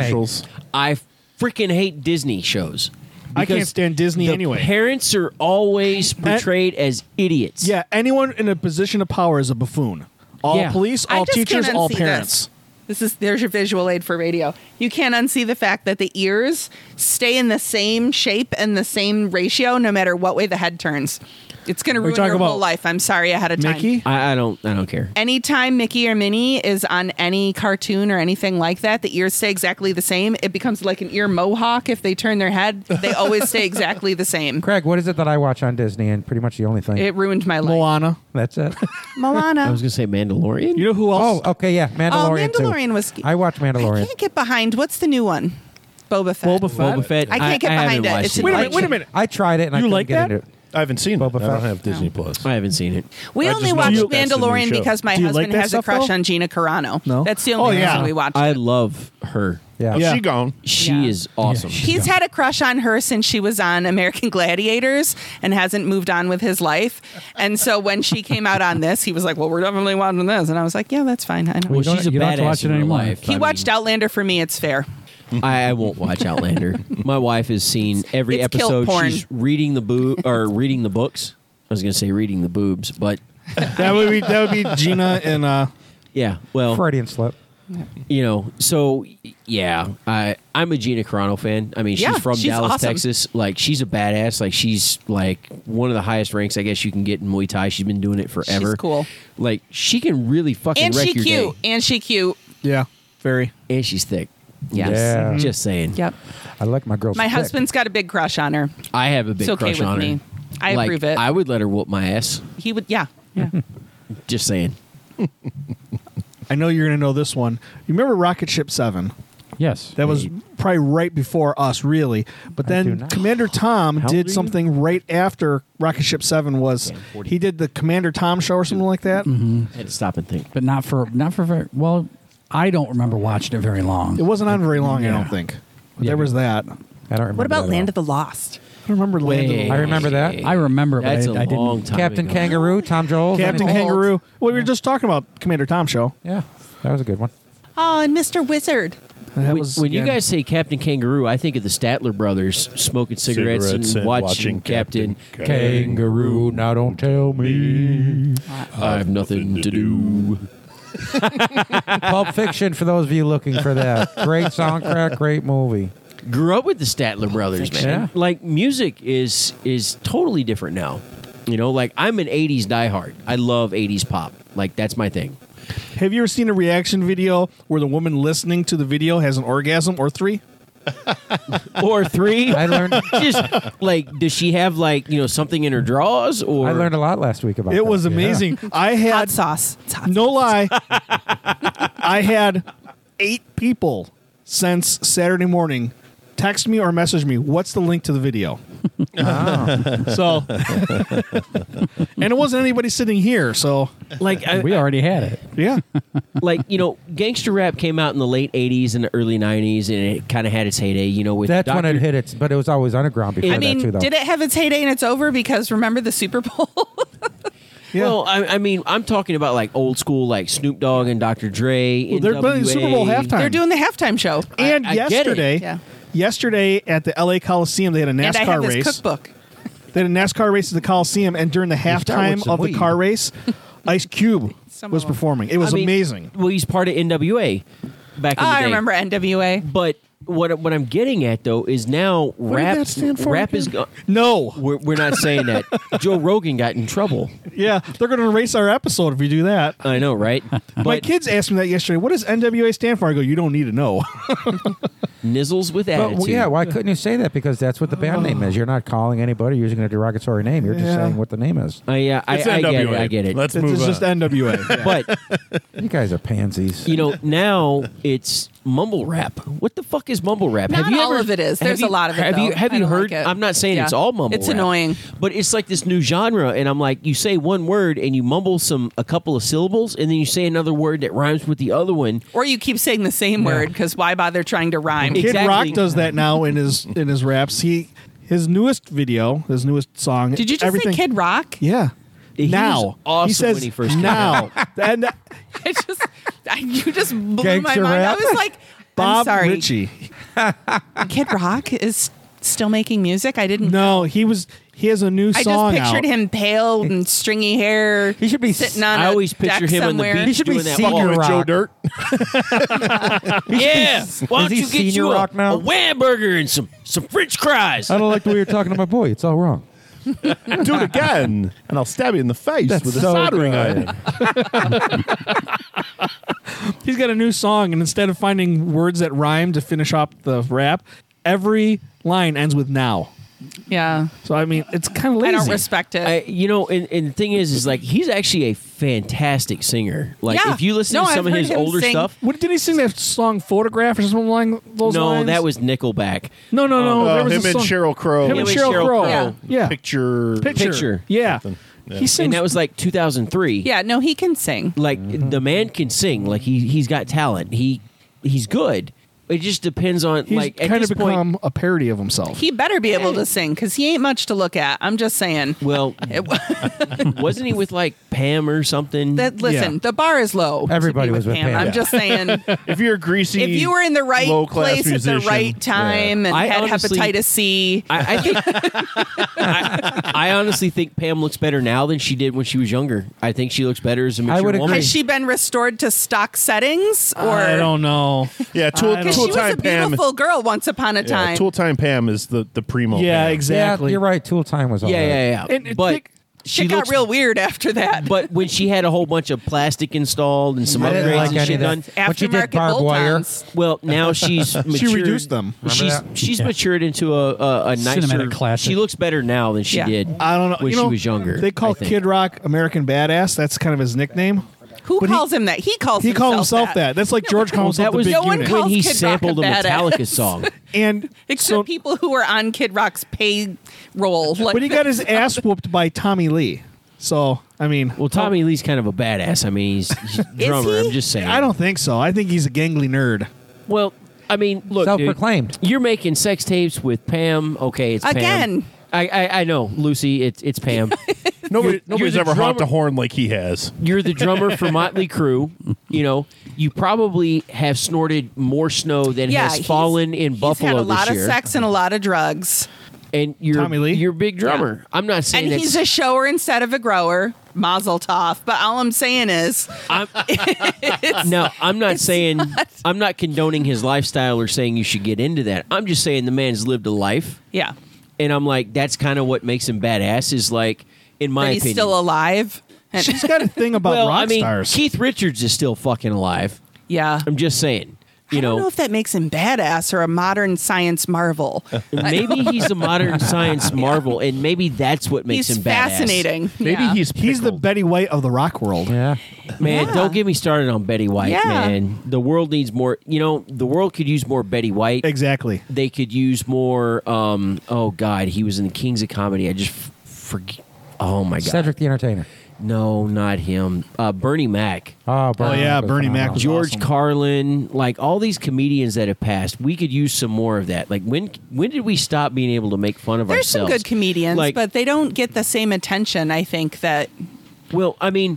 I freaking hate Disney shows. I can't because stand Disney the anyway. Parents are always portrayed as idiots. Yeah, anyone in a position of power is a buffoon. All Yeah. police, I all just teachers, can't all unsee parents. There's your visual aid for radio. You can't unsee the fact that the ears stay in the same shape and the same ratio no matter what way the head turns. It's going to What are you ruin talking your about? whole life. I'm sorry ahead of time. Mickey? I don't care. Anytime Mickey or Minnie is on any cartoon or anything like that, the ears stay exactly the same. It becomes like an ear mohawk if they turn their head. They always stay exactly the same. Craig, what is it that I watch on Disney and pretty much the only thing? It ruined my life. Moana. That's it. Moana. I was gonna say Mandalorian. You know who else? Oh, okay, yeah. Mandalorian, Mandalorian too. was. I watch I Mandalorian. can't get behind. What's the new one? Boba Fett. Boba Fett. Boba Fett. I can't get haven't behind it. watched It's Wait a like- minute, wait a minute. I tried it and I You couldn't like get that? into it. I haven't seen Boba it. I don't Fett. have Disney Plus. I haven't seen it. We I only just know watched that's the new Mandalorian show. because my Do you like husband that has a stuff, crush though? on Gina Carano. No? That's the only Oh, yeah. reason we watched I it. love her. Yeah. Oh, Yeah. she gone. She Yeah. is awesome. He's had a crush on her since she was on American Gladiators and hasn't moved on with his life. And so when she came out on this, he was like, well, we're definitely watching this. And I was like, yeah, that's fine. I know. Well, don't- she's a you don't have to badass watch it in real anymore. life. He watched Outlander for me. It's fair. I won't watch Outlander. My wife has seen every It's kilt episode. porn. She's reading the reading the books. I was going to say reading the boobs, but That would be Gina and yeah. Well, Freudian slip. you know, so yeah, I'm a Gina Carano fan. I mean, Yeah, she's from she's Dallas, awesome. Texas. Like, she's a badass. Like, she's like one of the highest ranks I guess you can get in Muay Thai. She's been doing it forever. She's cool. Like, she can really fucking And wreck she your cute. day. And she cute. yeah, very. And she's thick. Yes. Yeah. Just saying. Yep. I like my girls. My thick. husband's got a big crush on her. I have a big It's okay crush with on me. her. I Like, approve it. I would let her whoop my ass. He would, yeah. Yeah. Just saying. I know you're going to know this one. You remember Rocket Ship 7? Yes. That was probably right before us, really. But I do then not. Commander Tom How old are did you? something right after Rocket Ship 7 was. He did the Commander Tom show or something like that. I had to stop and think. But not for very well. I don't remember watching it very long. It wasn't on very long, I Yeah. don't think. But Yeah. there was that. I don't remember. What about that at Land all. of the Lost? I don't remember Land of the Wait. I remember that. I remember it, but That's I a didn't. long time Captain ago. Kangaroo, Tom Joel. Captain anything? Kangaroo. Well, we were just talking about Commander Tom show. Yeah, that was a good one. Oh, and Mr. Wizard. That was When you again, guys say Captain Kangaroo, I think of the Statler brothers smoking cigarettes, Cigarettes and and watching watching Captain. Kangaroo, now don't tell me. I have nothing to do. Pulp Fiction, for those of you looking for that. Great soundtrack, great movie. Grew up with the Statler brothers, man. Yeah. Like, music is totally different now. You know, like, I'm an 80s diehard. I love 80s pop. Like, that's my thing. have you ever seen a reaction video where the woman listening to the video has an orgasm or 3? Or 3. I learned Just, like, does she have, like, you know, something in her drawers? Or I learned a lot last week about It that. was Yeah. amazing. I Hot had sauce. It's hot no lie. I had 8 people since Saturday morning text me or message me, what's the link to the video? So, and it wasn't anybody sitting here. So, Like We already had it. yeah. like gangster rap came out in the late 80s and the early 90s, and it kind of had its heyday, with That's when Dr. it hit its, but it was always underground before I mean, that too, though. did it have its heyday and it's over? Because remember the Super Bowl? Yeah. Well, I mean, I'm talking about like old school, like Snoop Dogg and Dr. Dre. Well, they're playing the Super Bowl NWA. halftime. They're doing the halftime show. And I get it. yesterday, Yeah. yesterday at the LA Coliseum, they had a And I have NASCAR this race. cookbook. They had a NASCAR race at the Coliseum, and during the start with halftime some of the weed. car race, Ice Cube Some was of 'em. performing. It was I mean, amazing. Well, he's part of NWA back in the I day. remember NWA. But what I'm getting at though is now did rap that stand for rap again? is gone. No. We're not saying that. Joe Rogan got in trouble. Yeah, they're going to erase our episode if we do that. I know, right? My But kids asked me that yesterday. What does NWA stand for? I go, you don't need to know. Nizzles with But, attitude. well, yeah, why couldn't you say that? Because that's what the band name is. You're not calling anybody using a derogatory name. You're just Yeah. saying what the name is. I get NWA. it. I get it. Let's It's move on. just NWA. Yeah. But You guys are pansies. now it's mumble rap. What the fuck is mumble rap? Not have you all ever, of it is. have There's you- a lot of it, Have you though. have I you don't heard? like it. I'm not saying Yeah. it's all mumble. It's rap, annoying. but it's like this new genre, and I'm like, you say one word and you mumble a couple of syllables, and then you say another word that rhymes with the other one. Or you keep saying the same word because why bother trying to rhyme? Kid Exactly. Rock does that now in his raps. His newest video, his newest song. Did you just everything, say Kid Rock? Yeah. He now was awesome he says when he first came now. And You just blew my Gangster mind. rap? I was like, Bob I'm sorry. Ritchie. Kid Rock is still making music. I didn't. No, he has a new I song just pictured out. him pale and stringy hair. He should be sitting on. I a always picture deck him on the somewhere. beach He should be doing that senior walk. with Joe rock. Dirt. Yeah, why don't he you get senior you rock now? a wham burger and some French fries? I don't like the way you're talking to my boy. It's all wrong. Do it again, and I'll stab you in the face That's with a so soldering good. iron. He's got a new song, and instead of finding words that rhyme to finish up the rap, every line ends with now. Yeah, So I mean, it's kind of lazy. I don't respect it. And the thing is like he's actually a fantastic singer. Like Yeah. if you listen No, to some I've of heard his him older sing. stuff. What did he sing that song "Photograph" or something along those No, lines? that was Nickelback. no. There was Him a and song. Sheryl Crow. Him and with Sheryl Sheryl Crow. Crow. Yeah. Picture. Picture. Yeah. Yeah. He sings. And that was like 2003. yeah, no, he can sing. Like the man can sing. Like he's got talent. He's good. It just depends on He's like at kind of this point. become a parody of himself. He better be able to sing because he ain't much to look at. I'm just saying. Well, wasn't he with like Pam or something? That listen, Yeah. the bar is low. to Everybody be was with Pam. I'm Yeah. just saying. If you're a greasy, If you were in the right low-class place at the musician, right time and I had honestly- hepatitis C, I think I honestly think Pam looks better now than she did when she was younger. I think she looks better as a mature would woman. agree. has she been restored to stock settings? Or I don't know. yeah, Tool, because Tool she was Time a Pam. beautiful girl once upon a Yeah, time. Tool Time Pam is the primo. Yeah, Pam. exactly. Yeah, you're right. Tool Time was all right. Yeah. And but think- she Shit got looks real weird after that. But when she had a whole bunch of plastic installed and some I didn't upgrades like and any shit of that. done, When she did Aftermarket barbed wire. bolt-ons. well, now she's matured. reduced them. She's matured into a nicer. Cinematic classic. She looks better now than she Yeah. did. I don't know. when you she know, was younger. They call I think. Kid Rock American Badass. That's kind of his nickname. Who But he- calls him that? He calls He called himself himself that. That's like George calls that himself was the big no one unit. calls when he Kid Rock sampled a a badass. Metallica song. And Except so, people who are on Kid Rock's payroll. Like, but he got his ass whooped by Tommy Lee. So I mean, Well, Tommy Lee's kind of a badass. I mean, he's a drummer. he? I'm just saying. I don't think so. I think he's a gangly nerd. Well, I mean, look, dude, Self-proclaimed. you're making sex tapes with Pam. Okay, it's Pam. Again. I know, Lucy. It's Pam. Nobody's the ever honked drummer- a horn like he has. You're the drummer for Motley Crue. You know, you probably have snorted more snow than has he's- fallen in he's Buffalo had a lot this year. of sex and a lot of drugs. And you're Tommy Lee? you're a big drummer. Yeah. I'm not saying And that's, he's a shower instead of a grower. Mazel tov. But all I'm saying is, I'm not saying I'm not condoning his lifestyle or saying you should get into that. I'm just saying the man's lived a life, yeah, and I'm like that's kind of what makes him badass. Is like, in my that he's opinion, still alive. And She's got a thing about well, rock I mean, stars. Keith Richards is still fucking alive. yeah, I'm just saying. You I don't know if that makes him badass or a modern science marvel. maybe he's a modern science marvel, and maybe that's what makes He's him badass. fascinating. Maybe Yeah. he's He's the pickled. Betty White of the rock world. Yeah. Man, Yeah. don't get me started on Betty White, Yeah. man. The world needs more. The world could use more Betty White. Exactly. They could use more. Oh God, he was in the Kings of Comedy. I just forget. Oh my God. Cedric the Entertainer. No, not him. Bernie Mac. Oh, Oh, yeah, was Bernie Mac phenomenal. was George awesome. Carlin, like all these comedians that have passed, we could use some more of that. Like when did we stop being able to make fun of There's some ourselves? good comedians, Like- but they don't get the same attention, I think, that Well, I mean,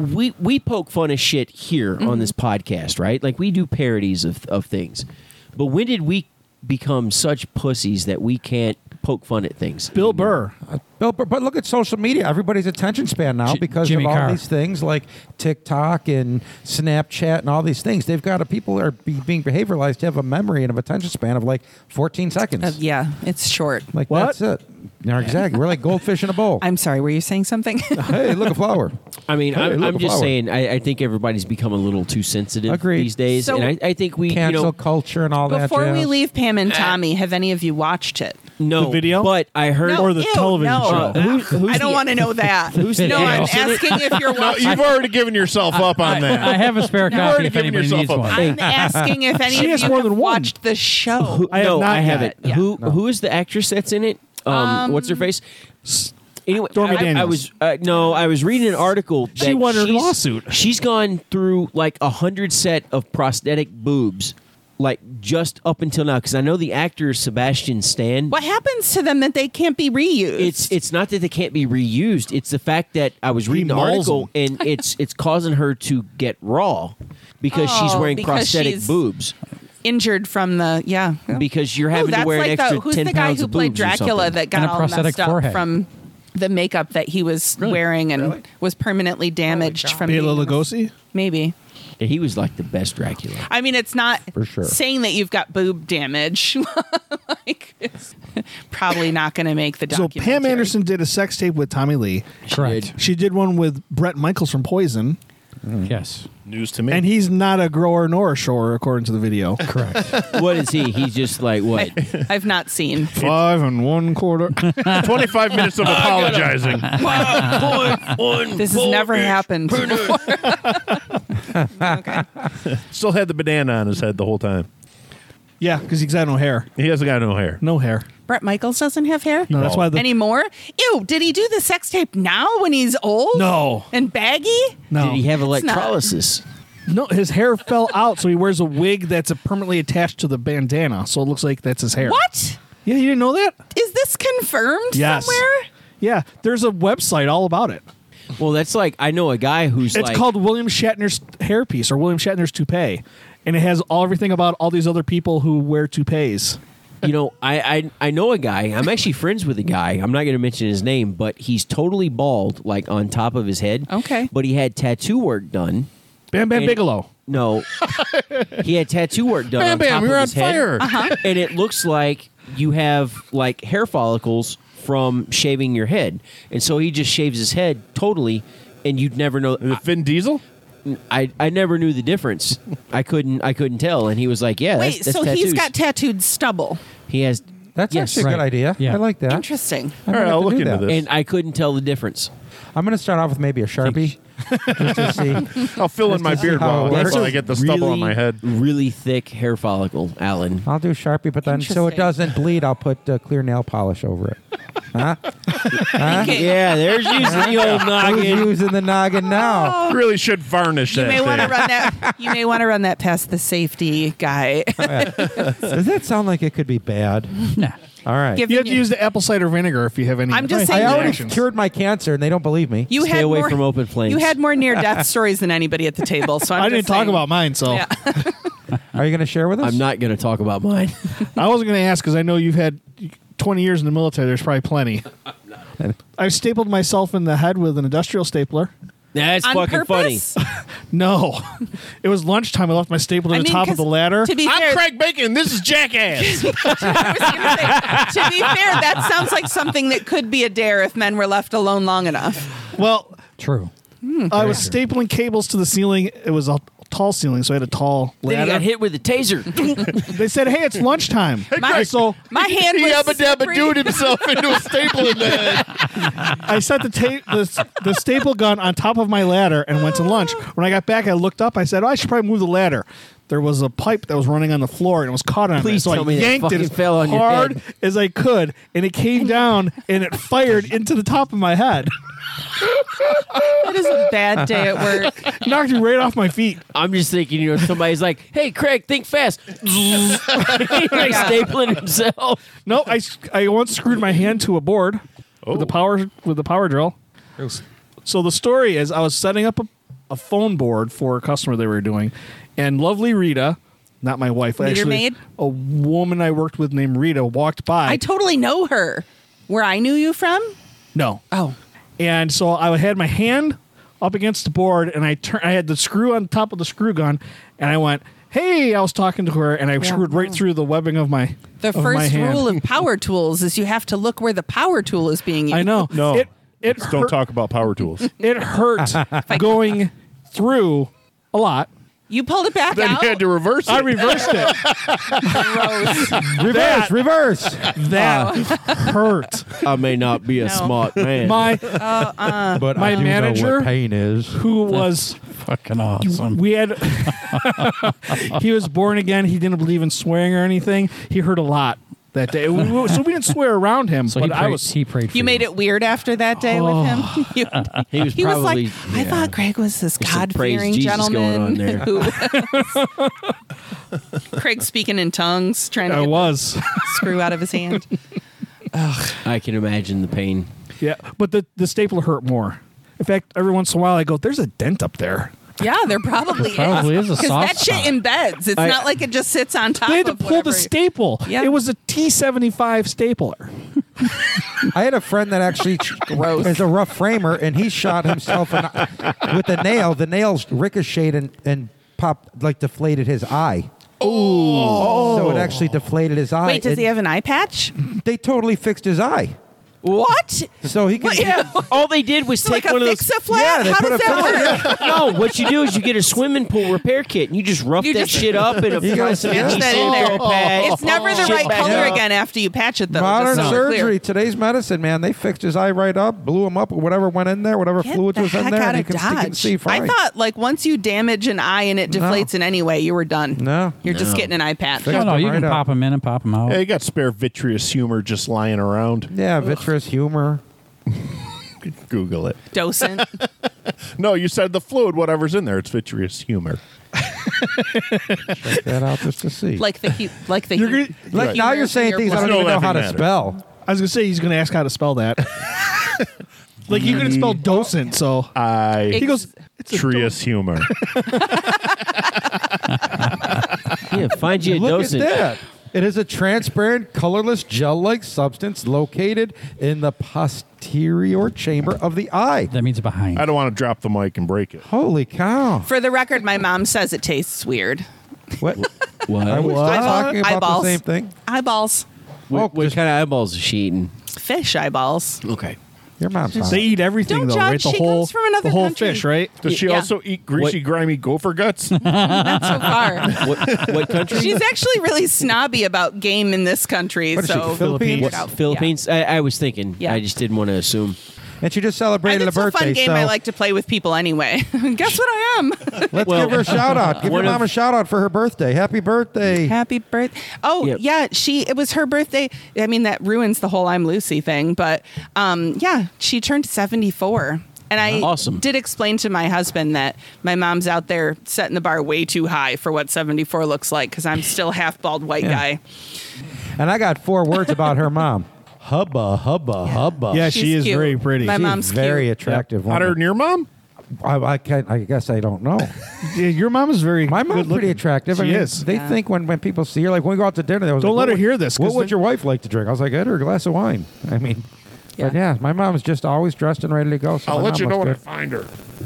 we poke fun of shit here on this podcast, right? Like we do parodies of things. But when did we become such pussies that we can't poke fun at things? Bill Burr. But look at social media. Everybody's attention span now because Jimmy of all Carr. these things like TikTok and Snapchat and all these things. They've got people are being behavioralized to have a memory and an attention span of like 14 seconds. yeah, it's short. Like What? that's it. Yeah, exactly. We're like goldfish in a bowl. I'm sorry, were you saying something? Hey, look, a flower. I mean, Hey, look, I'm a just flower. saying. I think everybody's become a little too sensitive Agreed. these days, So- and I think we, Cancel culture and all that. Before we jazz. leave Pam and Tommy, have any of you watched it? no The video? But I heard Or the television show. who's I don't the- want to know that. Who's the no, I'm video? asking if you're No, watching. you've already given yourself up on that. I have a spare You've copy already if given anybody yourself needs up. one. I'm asking if any She of has you more have than one. watched the show. I have no, not I haven't. yet. Yeah. Who is the actress that's in it? What's her face? Anyway, Stormy I Daniels. was reading an article that She won her she's- lawsuit. She's gone through like 100 set of prosthetic boobs, like just up until now. Because I know the actor Sebastian Stan. What happens to them that they can't be reused? It's not that they can't be reused. It's the fact that I was reading the mauls article and it's causing her to get raw because she's Oh, wearing because prosthetic she's- boobs. injured from the Because you're having to that's wear like an extra who's 10 the guy pounds who of played boobs or Dracula something. that got And a all prosthetic messed up forehead. from the makeup that he was wearing and was permanently damaged from Bela being- Lugosi. Maybe. And he was like the best Dracula. I mean, it's not For sure. saying that you've got boob damage. Like, it's probably not going to make the So documentary. Pam Anderson did a sex tape with Tommy Lee. Correct. She did one with Brett Michaels from Poison, Yes. News to me. and he's not a grower nor a shower, according to the video. Correct. What is he? He's just like what? I've not seen. 5 1/4. 25 minutes of apologizing. This has never happened before. Okay. Still had the bandana on his head the whole time. Yeah, because he's got no hair. He hasn't got no hair. No hair. Brett Michaels doesn't have hair No, that's why the anymore. Ew! Did he do the sex tape now when he's old? no, And baggy? no, Did he have It's not- electrolysis? no. His hair fell out, so he wears a wig that's permanently attached to the bandana, so it looks like that's his hair. What? Yeah, you didn't know that? Is this confirmed Yes. somewhere? Yeah, there's a website all about it. Well, that's like I know a guy who's It's like called William Shatner's hairpiece or William Shatner's toupee, and it has everything about all these other people who wear toupees. you know I know a guy. I'm actually friends with a guy. I'm not going to mention his name, but he's totally bald, like on top of his head. Okay. But he had tattoo work done. Bam Bam And- Bigelow. No, he had tattoo work done. Bam on Bam, top you're of on his head. fire. And it looks like you have like hair follicles from shaving your head, and so he just shaves his head totally, and you'd never know. Is it Vin Diesel? I never knew the difference. I couldn't tell, and he was like, "Yeah, Wait, that's so he's tattoos." got tattooed stubble. He has. That's Yes. actually a good Right. idea. Yeah. I like that. Interesting. I All might right, have I'll to look do into that. this. And I couldn't tell the difference. I'm going to start off with maybe a Sharpie just to see. I'll fill in my Just to see beard how it while works. I get the stubble on my head. Really thick hair follicle, Alan. I'll do Sharpie, but then so it Interesting. doesn't bleed, I'll put clear nail polish over it. Huh? Okay. Yeah, there's using the old Who's noggin. using the noggin now? Really should varnish You that may want to thing. run that. You may want to run that past the safety guy. Does that sound like it could be bad? Nah. All right. Give You have to you- use the apple cider vinegar if you have any. I'm just I saying- already reactions. cured my cancer, and they don't believe me. You Stay had away more, from open flames. You had more near-death stories than anybody at the table. So I'm I just didn't talk saying. about mine, so Yeah. Are you going to share with us? I'm not going to talk about mine. I wasn't going to ask because I know you've had 20 years in the military. There's probably plenty. I stapled myself in the head with an industrial stapler. That's On fucking purpose? No, it was lunchtime. I left my staple to the top of 'cause the ladder. To be I'm fair, Craig Bacon. This is Jackass. I was gonna say, to be fair, that sounds like something that could be a dare if men were left alone long enough. Well, True. I was stapling cables to the ceiling. It was a tall ceiling, so I had a tall Then he ladder. got hit with a taser. They said, "Hey, it's lunchtime." So My hand He was yabba dabba free. dooed himself into a staple in the head. I set the staple gun on top of my ladder and went to lunch. When I got back, I looked up. I said, I should probably move the ladder. There was a pipe that was running on the floor and it was caught on it. Please So tell I me that yanked it fucking as fell on your hard head. as I could, and it came down and it fired into the top of my head. That is a bad day at work. Knocked me right off my feet. I'm just thinking, somebody's like, "Hey, Craig, think fast." He's like stapling himself. No, I once screwed my hand to a board with the power drill. So the story is, I was setting up a phone board for a customer they were doing, and lovely Rita, not my wife, Meter actually maid? a woman I worked with named Rita walked by. I totally know her. Where I knew you from? No. Oh. And so I had my hand up against the board, and I had the screw on top of the screw gun, and I went, "Hey!" I was talking to her, and I screwed right through the webbing of my The of my first hand. rule of power tools is you have to look where the power tool is being used. I know. No. It Just don't hurt. talk about power tools. It hurt going through a lot. You pulled it back Then out. you had to reverse it. I reversed it. Gross. Reverse. That hurt. I may not be a No. smart man. My But My I do manager- know what pain is. who was Fucking awesome. we had he was born again. He didn't believe in swearing or anything. He hurt a lot that day. So we didn't swear around him. So but he prayed for You made it weird after that day with him. You- he was he was probably. like, I thought Greg was this There's some God-fearing praise Jesus gentleman. going on there. who- Craig speaking in tongues, trying to I get was. the screw out of his hand. I can imagine the pain. Yeah, but the staple hurt more. In fact, every once in a while I go, "There's a dent up there." Yeah, there probably Probably is a because soft that shit spot. embeds. It's not like it just sits on top. They had to of pull the whatever- staple. Yeah. It was a T75 stapler. I had a friend that actually is a rough framer, and he shot himself with a nail. The nails ricocheted and popped, like deflated his eye. Oh! So it actually deflated his eye. Wait, does he have an eye patch? They totally fixed his eye, What? so he could. All they did was Like take a one of those. fix-a-flat? Yeah, they How put does a that work? No, what you do is you get a swimming pool repair kit and you just rough You that just- shit up in a You gotta some patch adhesive, that in there. throw a pad. It's never the Shit right back color up. again after you patch it, though. Modern just so we're surgery, clear. today's medicine, man. They fixed his eye right up, blew him up, whatever went in there, whatever Get fluids the was in heck there, out and he of can Dodge. see fine. I thought like once you damage an eye and it deflates in any way, you were done. No. You're just getting an eye patch. Fix- No, you Right can up. pop them in and pop them out. Yeah, you got spare vitreous humor just lying around. Yeah, vitreous humor. Google it. Docent. No, you said the fluid, whatever's in there, it's vitreous humor. Check that out just to see. like the You're hu- gonna- Like, now you're saying things I blood. don't even No know how to laughing spell. I was gonna say he's gonna ask how to spell that. Like you couldn't spell docent, so he goes. It's a Vitreous humor. Yeah, find you a Look docent. at that. It is a transparent, colorless, gel-like substance located in the posterior chamber of the eye. That means behind. I don't want to drop the mic and break it. Holy cow. For the record, my mom says it tastes weird. What? What? Are we still talking about Eyeballs. the same thing? Eyeballs. What kind of eyeballs is she eating? Fish eyeballs. Okay. Your mom's They fine. eat everything Don't though, judge. right? The She whole comes from another the whole country. fish, right? Does she Yeah. also eat greasy, grimy gopher guts? Not so far. What country? She's actually really snobby about game in this country. What is she, So Philippines? What- Philippines? I was thinking. Yeah. I just didn't want to assume. And she just celebrated a it's a birthday. fun game so I like to play with people anyway. Guess what I am? let's Well, give her a shout out. Give your one of- mom a shout out for her birthday. Happy birthday. Happy birthday. Oh, Yep. yeah. It was her birthday. I mean, that ruins the whole I'm Lucy thing. But yeah, she turned 74. And I Awesome. did explain to my husband that my mom's out there setting the bar way too high for what 74 looks like because I'm still half bald white guy. And I got 4 words about her mom. Hubba, hubba, hubba. Yeah, She's she is cute. very pretty. My She's mom's very cute. attractive. Hotter Woman. than your mom? I guess I don't know. Yeah, your mom is very. My mom's good looking. pretty attractive. She I mean, is. They Yeah. think when people see her, like when we go out to dinner, they was Don't like, let her "What hear this, What 'cause would then- your wife like to drink? I was like, get her a glass of wine. I mean, but yeah, my mom's just always dressed and ready to go. So I'll my let mom you know looks when I good.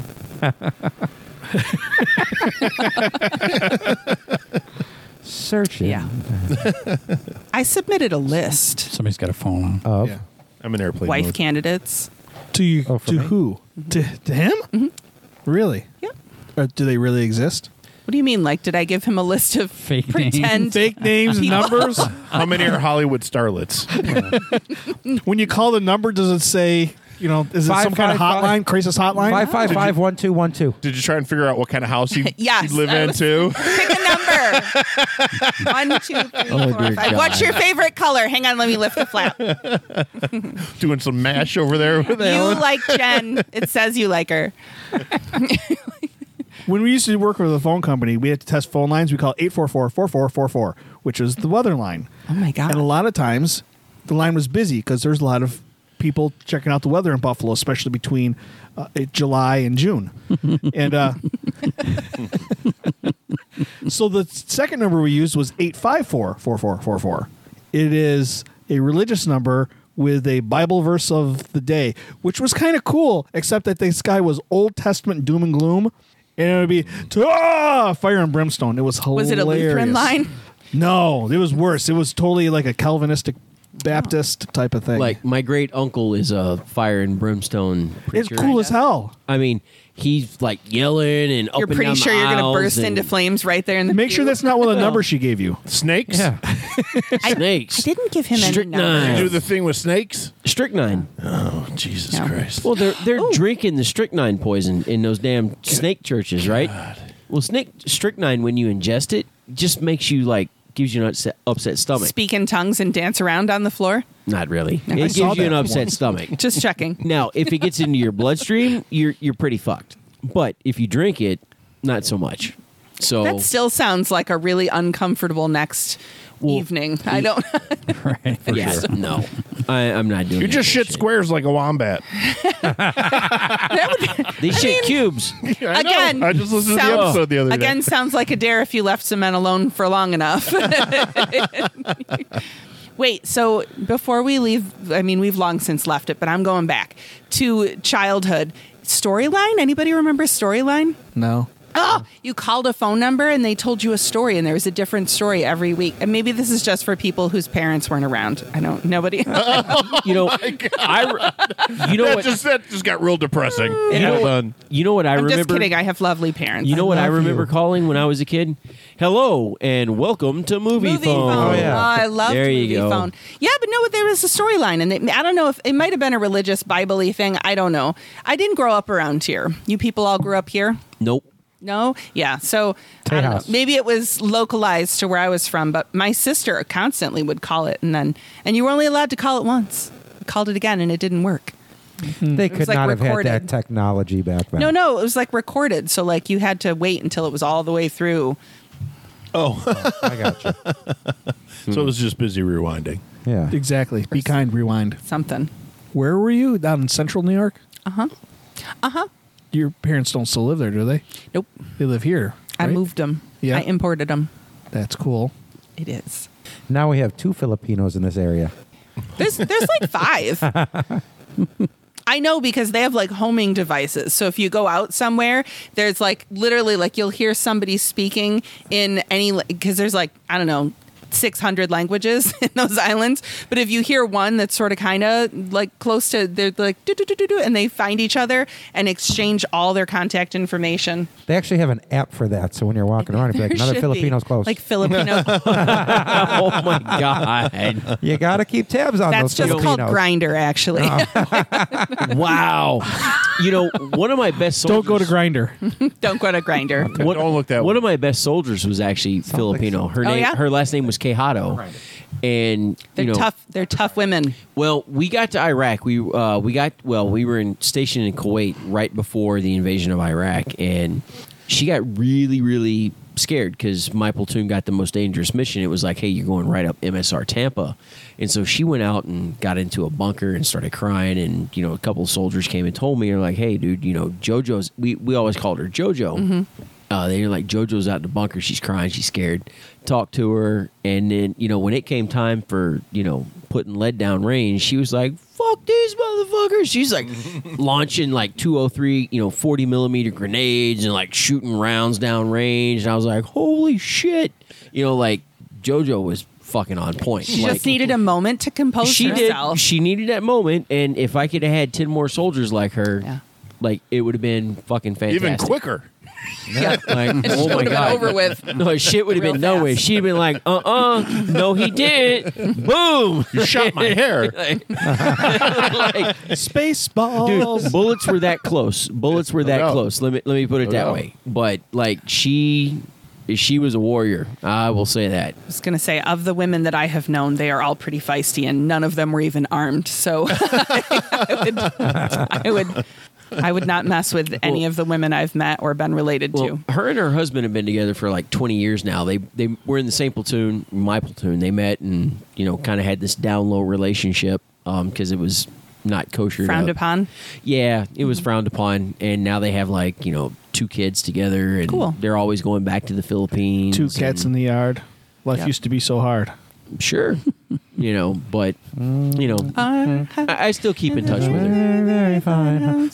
find her. Searching. Yeah. I submitted a list. Somebody's got a phone on. Of Yeah. I'm in airplane Wife mode. candidates. To you, Oh, for to me? who? To him? Really? Yeah. Or do they really exist? What do you mean? Like, did I give him a list of Fake pretend Fake names and people? numbers. How many are Hollywood starlets? When you call the number, does it say, you know, is it some kind of 555? hotline, crisis hotline? 555-1212. Did you try and figure out what kind of house he'd Yes, live I in was- too? Pick a number. 1, 2, 3, 4, dear 5. What's your favorite color? Hang on, let me lift the flap. Doing some mash over there with You Alan? like Jen. It says you like her. When we used to work with a phone company, we had to test phone lines. We call 844-4444, which is the weather line. Oh my God. And a lot of times, the line was busy because there's a lot of people checking out the weather in Buffalo, especially between July and June. And so the second number we used was 854-4444. It is a religious number with a Bible verse of the day, which was kind of cool, except that this guy was Old Testament doom and gloom. And it would be fire and brimstone. It was hilarious. Was it a Lutheran line? No, it was worse. It was totally like a Calvinistic Baptist type of thing. Like my great uncle is a fire and brimstone it's preacher. cool as hell. I mean, he's like yelling and up You're and pretty down sure the you're going to aisles burst and into flames right there in the Make sure pew. that's not one of the numbers she gave you. Snakes? Yeah. snakes. I didn't give him any Strychnine. numbers. Do the thing with snakes? Strychnine. Oh, Jesus Yeah. Christ. Well, they're drinking the strychnine poison in those damn snake churches, right? Well, strychnine, when you ingest it, just makes you like gives you an upset stomach. Speak in tongues and dance around on the floor? Not really. I It saw gives you an that upset once. stomach. Just checking. Now, if it gets into your bloodstream, you're pretty fucked. But if you drink it, not so much. So That still sounds like a really uncomfortable next evening. I don't. Right. yeah, no, I'm not doing. You that just shit shit. squares like a wombat. They shit cubes. I know. Again, I just listened to the sounds- episode the other Again, day. sounds like a dare if you left some men alone for long enough. Wait, so before we leave, I mean, we've long since left it, but I'm going back to childhood. Storyline? Anybody remember Storyline? No. Oh, you called a phone number and they told you a story, and there was a different story every week. And maybe this is just for people whose parents weren't around. I don't. Nobody. You know, you know That what? just got real depressing. You know, Done. you know what I I'm remember? just kidding. I have lovely parents. You know what I love remember you. calling when I was a kid? Hello and welcome to Movie Phone. Oh, yeah. I loved There you Movie go. Phone. Yeah, but no, there was a storyline, and I don't know if it might have been a religious Bible-y thing. I don't know. I didn't grow up around here. You people all grew up here? Nope. No? Yeah. So I don't know. Tejas. Maybe it was localized to where I was from, but my sister constantly would call it, and you were only allowed to call it once. I called it again, and it didn't work. They could like not have recorded. had that technology back then. No, it was like recorded. So like you had to wait until it was all the way through. Oh, I got you. so it was just busy rewinding. Yeah. Exactly. Be kind, rewind. Something. Where were you? Down in central New York? Uh-huh. Your parents don't still live there, do they? Nope. They live here. I right? moved them. Yeah. I imported them. That's cool. It is. Now we have 2 Filipinos in this area. There's like 5. I know because they have like homing devices. So if you go out somewhere, there's like literally like you'll hear somebody speaking in any because there's like I don't know 600 languages in those islands. But if you hear one that's sort of kind of like close to, they're like do do do do do, and they find each other and exchange all their contact information. They actually have an app for that. So when you're walking around, it'd be like There another should Filipino's be, close. like Filipino. Oh my god! You got to keep tabs on That's those just called Filipinos. Grinder, actually. Wow. You know, one of my best soldiers. Don't go to Grinder. Don't go to Grinder. Don't look that One way. of my best soldiers was actually Filipino. Her Oh, name, yeah? her last name was Quijado, and They're you know, tough. They're tough women. Well, we got to Iraq. We were stationed in Kuwait right before the invasion of Iraq, and she got really, really scared because my platoon got the most dangerous mission. It was like, hey, you're going right up MSR Tampa, and so she went out and got into a bunker and started crying. And you know, a couple of soldiers came and told me, they're like, hey, dude, you know, JoJo's. We always called her JoJo. They're like, JoJo's out in the bunker. She's crying. She's scared. Talked to her. And then, you know, when it came time for, you know, putting lead down range, she was like, fuck these motherfuckers. She's like launching like 203, 40 millimeter grenades and like shooting rounds down range. And I was like, holy shit. You know, like JoJo was fucking on point. She Like, just needed a moment to compose she herself. did. She needed that moment. And if I could have had 10 more soldiers like her, Yeah. like it would have been fucking fantastic. Even quicker. Yeah. Like, It oh my would've been god, over with. No, shit would have real been no way. fast. She'd been like, no, he didn't. Boom. You shot my hair. Like, Spaceballs. dude, bullets were that close. Bullets were that doubt. close. Let me put it No that doubt. way. But like she was a warrior. I will say that. I was going to say, of the women that I have known, they are all pretty feisty, and none of them were even armed. So I would not mess with any of the women I've met or been related Well, to. her and her husband have been together for like 20 years now. They were in the same platoon, my platoon. They met and kind of had this down low relationship because it was not kosher. Frowned upon. Yeah, it was frowned upon, and now they have like 2 kids together, and Cool. they're always going back to the Philippines. 2 cats in the yard. Life Yep. used to be so hard. Sure, but I still keep in touch with her. Very fine.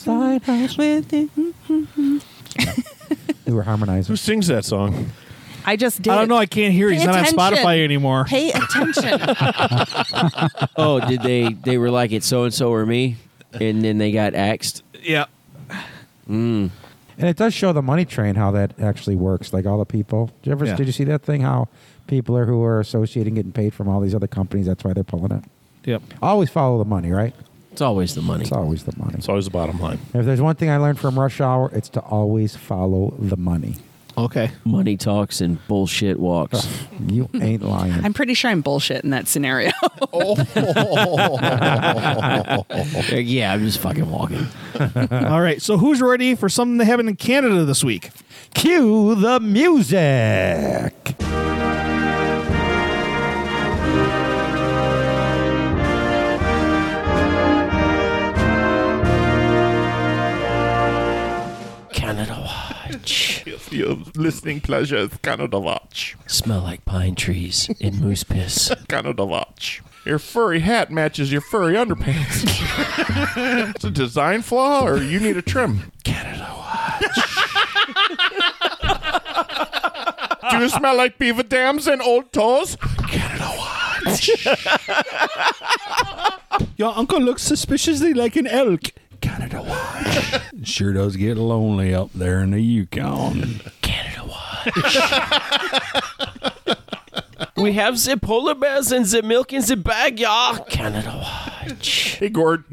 We were harmonizing. Who sings that song? I just did. I don't know. I can't hear. He's Pay not on attention. Spotify anymore. Pay attention. Oh, did they were like it so and so or me, and then they got axed. Yeah. And it does show the money train how that actually works. Like all the people. Did you see that thing? How people who are associating getting paid from all these other companies. That's why they're pulling it. Yep. Always follow the money, right? It's always the money. It's always the money. It's always the bottom line. If there's one thing I learned from Rush Hour, it's to always follow the money. Okay. Money talks and bullshit walks. You ain't lying. I'm pretty sure I'm bullshit in that scenario. Yeah, I'm just fucking walking. All right. So who's ready for something that happened in Canada this week? Cue the music. Canada Watch. Your listening pleasure is Canada Watch. Smell like pine trees and moose piss. Canada Watch. Your furry hat matches your furry underpants. It's a design flaw, or you need a trim. Canada Watch. Do you smell like beaver dams and old toes? Canada Watch. Your uncle looks suspiciously like an elk. Canada Watch. Sure does get lonely up there in the Yukon. Canada Watch. We have the polar bears and the milk in the bag, y'all. Canada Watch. Hey, Gord.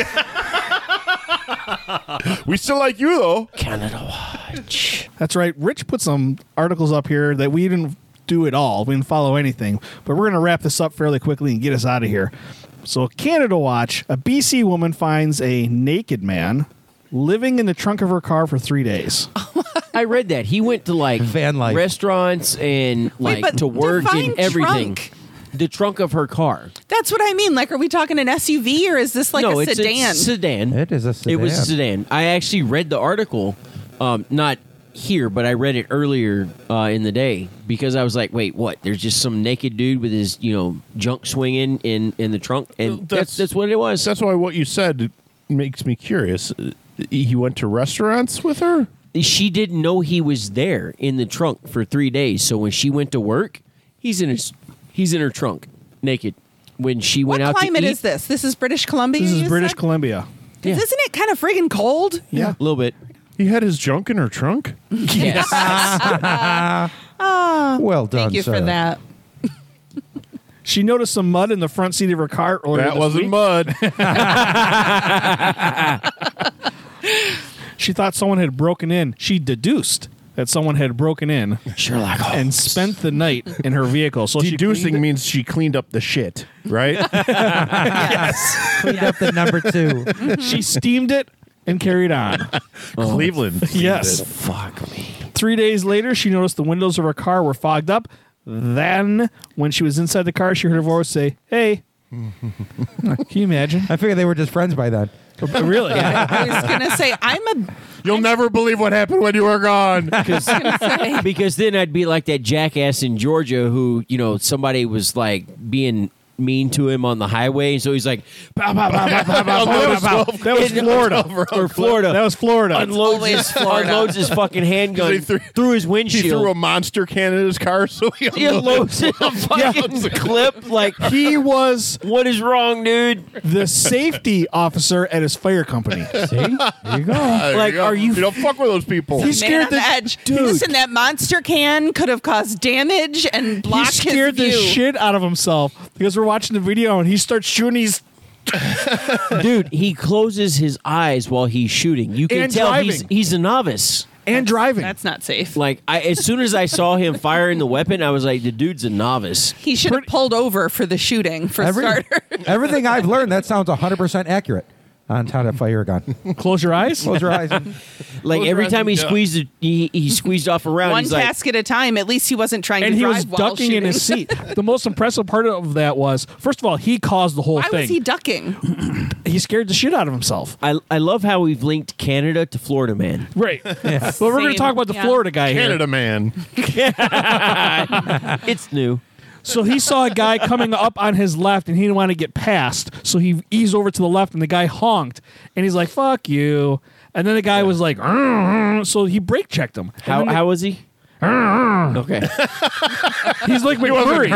We still like you, though. Canada Watch. That's right. Rich put some articles up here that we didn't do at all. We didn't follow anything. But we're going to wrap this up fairly quickly and get us out of here. So, Canada Watch, a BC woman finds a naked man living in the trunk of her car for 3 days. I read that. He went to like Van life. restaurants and like but to work define and everything. trunk. The trunk of her car. That's what I mean. Like, are we talking an SUV or is this like no, a it's sedan? a sedan. It is a sedan. It was a sedan. I actually read the article, not here, but I read it earlier in the day because I was like, wait, what? There's just some naked dude with his, junk swinging in the trunk, and that's what it was. That's why what you said makes me curious. He went to restaurants with her? She didn't know he was there in the trunk for 3 days. So when she went to work, he's in her trunk, naked. When she What went out climate to eat, is this? This is British Columbia? This is you British said? Columbia. 'Cause Yeah. Isn't it kind of friggin' cold? Yeah. a little bit. He had his junk in her trunk? Yes. Well done, Thank you sir. for that. She noticed some mud in the front seat of her car earlier That this wasn't week. mud. She thought someone had broken in. She deduced that someone had broken in Sherlock Holmes. and spent the night in her vehicle. So she Deducing cleaned means she cleaned up the shit, right? Cleaned up the number 2. it, she steamed it and carried on. Cleveland. Yes. Fuck me. 3 days later, she noticed the windows of her car were fogged up. Then, when she was inside the car, she heard her voice say, "Hey." Can you imagine? I figured they were just friends by then. Really? I was going to say, You'll never believe what happened when you were gone. Because then I'd be like that jackass in Georgia who, somebody was like being mean to him on the highway. So he's like, pow, pow, pow, pow, pow, pow, pow, pow, pow. That was Florida. Or Florida. That was Florida. Always Florida. Unloads his fucking handgun He threw- through his He windshield. threw a monster can in his car, so he He unloads in a fucking clip. Like, He was what is wrong, dude? the safety officer at his fire company. See? There you go. Like, are you- You don't fuck with those people. He's Man scared on the edge. dude. Listen, that monster can could have caused damage and He blocked scared the his view. shit out of himself because we're watching the video and he starts shooting. He's Dude, he closes his eyes while he's shooting. You can And tell driving. he's a novice. and driving. That's not safe. Like, as soon as I saw him firing the weapon, I was like, the dude's a novice. He should have pulled over for the shooting for starters. Everything I've learned, that sounds 100% accurate on how to fire a gun. Close your eyes. Close your eyes. And Like, Close every your eyes time and he duck. squeezed it, he squeezed off around. One He's like, task at a time. At least he wasn't trying And to he drive was while ducking in his shooting. seat. The most impressive part of that was, first of all, he caused the whole Why thing. was he ducking? He scared the shit out of himself. I love how we've linked Canada to Florida Man. Right. But we're going to Same. talk about the Yeah. Florida guy Canada man. It's new. here. So he saw a guy coming up on his left and he didn't want to get past. So he eased over to the left and the guy honked. And he's like, fuck you. And then the guy was like, so he brake checked him. And then How was he? Okay. he's like McMurray.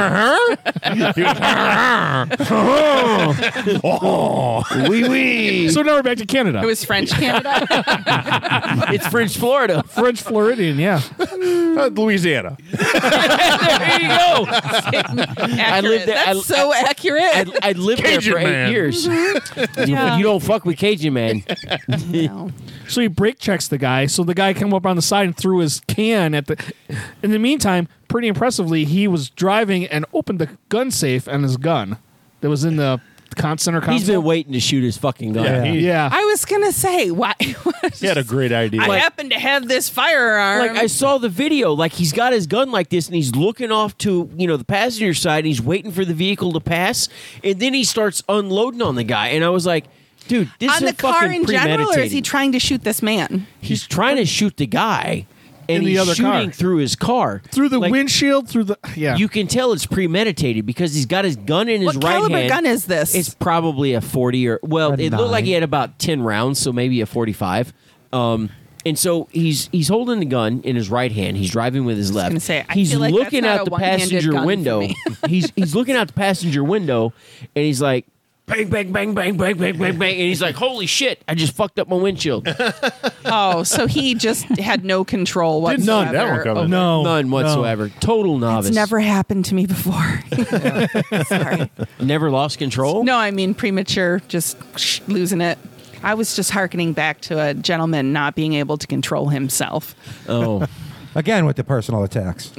Wee wee. So now we're back to Canada. It was French Canada. It's French Florida. French Floridian, yeah. Louisiana. There you go. Accurate. lived there- That's so accurate. I lived there Cajun for 8 man. years. Yeah. You don't fuck with Cajun man. No. So he brake checks the guy. So the guy came up on the side and threw his can at the. In the meantime, pretty impressively, he was driving and opened the gun safe and his gun that was in the center console. He's been waiting to shoot his fucking gun. Yeah, he, Yeah. I was gonna say why. he had a great idea. I happen to have this firearm. Like I saw the video, like he's got his gun like this, and he's looking off to the passenger side. And he's waiting for the vehicle to pass, and then he starts unloading on the guy. And I was like, "Dude, this on is the car fucking in general, or is he premeditated." trying to shoot this man? He's trying to shoot the guy, and In the he's other shooting car. through his car, through the Like, windshield, through the. Yeah. You can tell it's premeditated because he's got his gun in his What right caliber hand. gun is this? It's probably a 40 or A it looked like 9. he had about 10 rounds, so maybe a 45. And so he's holding the gun in his right hand. He's driving with his left. gonna say, I he's feel like looking that's not out a the one-handed passenger gun for window. me. he's looking out the passenger window, and he's like, bang, bang, bang, bang, bang, bang, bang, bang, and he's like, holy shit! I just fucked up my windshield. Oh, so he just had no control Didn't see whatsoever. that one coming. over- no. None whatsoever. Total novice. It's never happened to me before. Sorry. Never lost control. No, I mean premature, just losing it. I was just hearkening back to a gentleman not being able to control himself. Oh. again with the personal attacks.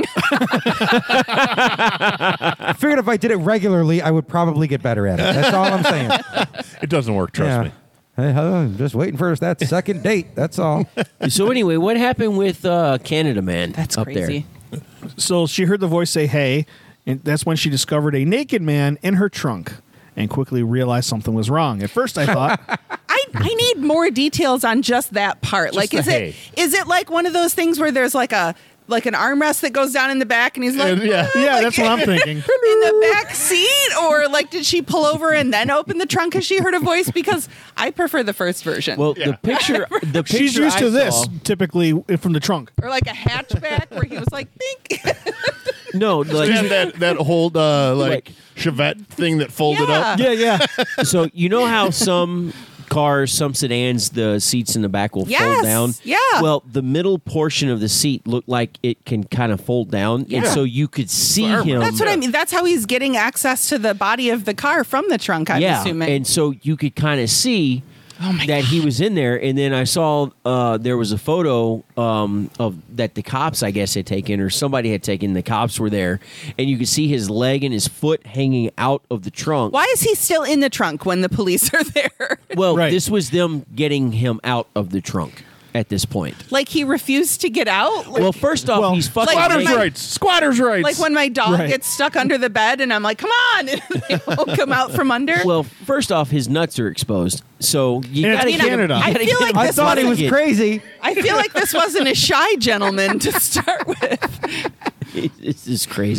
I figured if I did it regularly, I would probably get better at it. That's all I'm saying. It doesn't work, trust me. Hey, I'm just waiting for that second date. That's all. So anyway, what happened with Canada Man? That's up crazy. there? So she heard the voice say, hey, and that's when she discovered a naked man in her trunk and quickly realized something was wrong. At first, I thought, I need more details on just that part. Like, the hay. is it like one of those things where there's like an armrest that goes down in the back, and he's like, Yeah. yeah, like, that's what I'm thinking. in the back seat, or like did she pull over and then open the trunk because she heard a voice? Because I prefer the first version. Well, the picture She's used I to this, saw- typically, from the trunk. or like a hatchback where he was like, "Bink." No, like that whole like Like- Chevette thing that folded Yeah. up. Yeah, yeah. so you know how some cars, some sedans, the seats in the back will Yes, fold down. yeah. Well, the middle portion of the seat looked like it can kind of fold down, and Yeah. so you could see Armor. him. That's what I mean. That's how he's getting access to the body of the car from the trunk. I'm yeah, assuming. and so you could kind of see Oh my that he was in there. And then I saw there was a photo of that the cops, I guess, had taken, or somebody had taken. The cops were there, and you could see his leg and his foot hanging out of the trunk. Why is he still in the trunk when the police are there? Well, Right. this was them getting him out of the trunk at this point. Like he refused to get out. Like, Well, first off, Well, he's fucking like Squatters' my- rights. Squatters' rights. like when my dog Right. gets stuck under the bed, and I'm like, "Come on!" and they won't come out from under. Well, first off, his nuts are exposed, so you And it's gotta get him- Canada. you I gotta feel get like him I this thought he was fucking- crazy. I feel like this wasn't a shy gentleman to start with. This is crazy.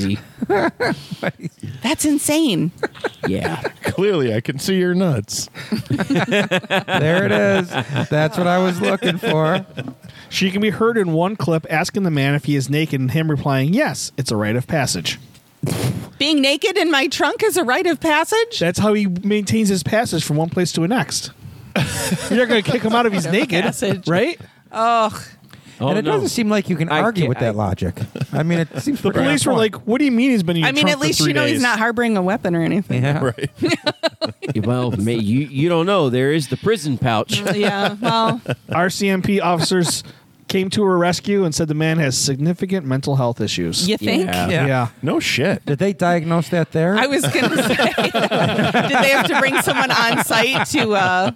That's insane. Yeah. Clearly, I can see your nuts. There it is. That's what I was looking for. She can be heard in one clip asking the man if he is naked and him replying, yes, it's a rite of passage. Being naked in my trunk is a rite of passage? That's how he maintains his passage from one place to the next. You're not going to kick him out if he's naked, passage. right? Ugh. Oh, And it no. doesn't seem like you can I argue can't- with that logic. I mean, it seems The pretty police on were point. like, what do you mean he's been in your I mean, trunk at least for 3 you know days? he's not harboring a weapon or anything. Yeah. Right. Well, you don't know. There is the prison pouch. Yeah, well, RCMP officers came to her rescue and said the man has significant mental health issues. you think? Yeah. Yeah. No shit. Did they diagnose that there? I was going to say, did they have to bring someone on site to,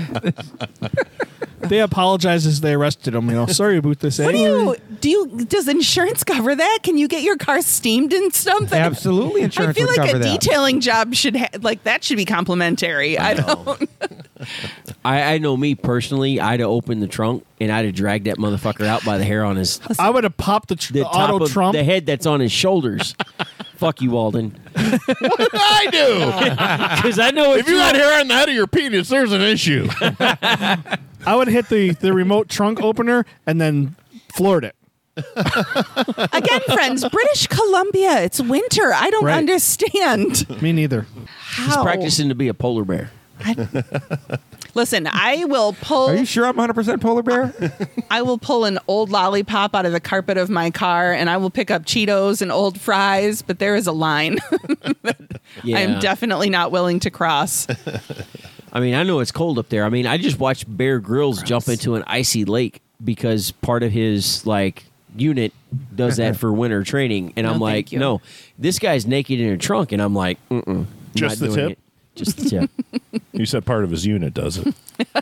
They apologized as they arrested him. Sorry about this. what does insurance cover that? Can you get your car steamed and something? Absolutely, I insurance feel would like cover a that. detailing job should that should be complimentary. I don't. I know me personally. I'd have opened the trunk and I'd have dragged that motherfucker out by the hair on his I would have popped the the top auto of trump. the head that's on his shoulders. Fuck you, Alden. I do. Because I know If you got hair on the head of your penis, there's an issue. I would hit the remote trunk opener and then floored it. Again, friends, British Columbia. It's winter. I don't Right. understand. Me neither. He's How? practicing to be a polar bear. Listen, I will pull. Are you sure I'm 100% polar bear? I will pull an old lollipop out of the carpet of my car, and I will pick up Cheetos and old fries. But there is a line Yeah. I am definitely not willing to cross. I mean, I know it's cold up there. I mean, I just watched Bear Grylls jump into an icy lake because part of his unit does that for winter training, and No, I'm thank like, you. no, this guy's naked in a trunk, and I'm like, Just not the doing tip? it. Just the tip. You said part of his unit does it.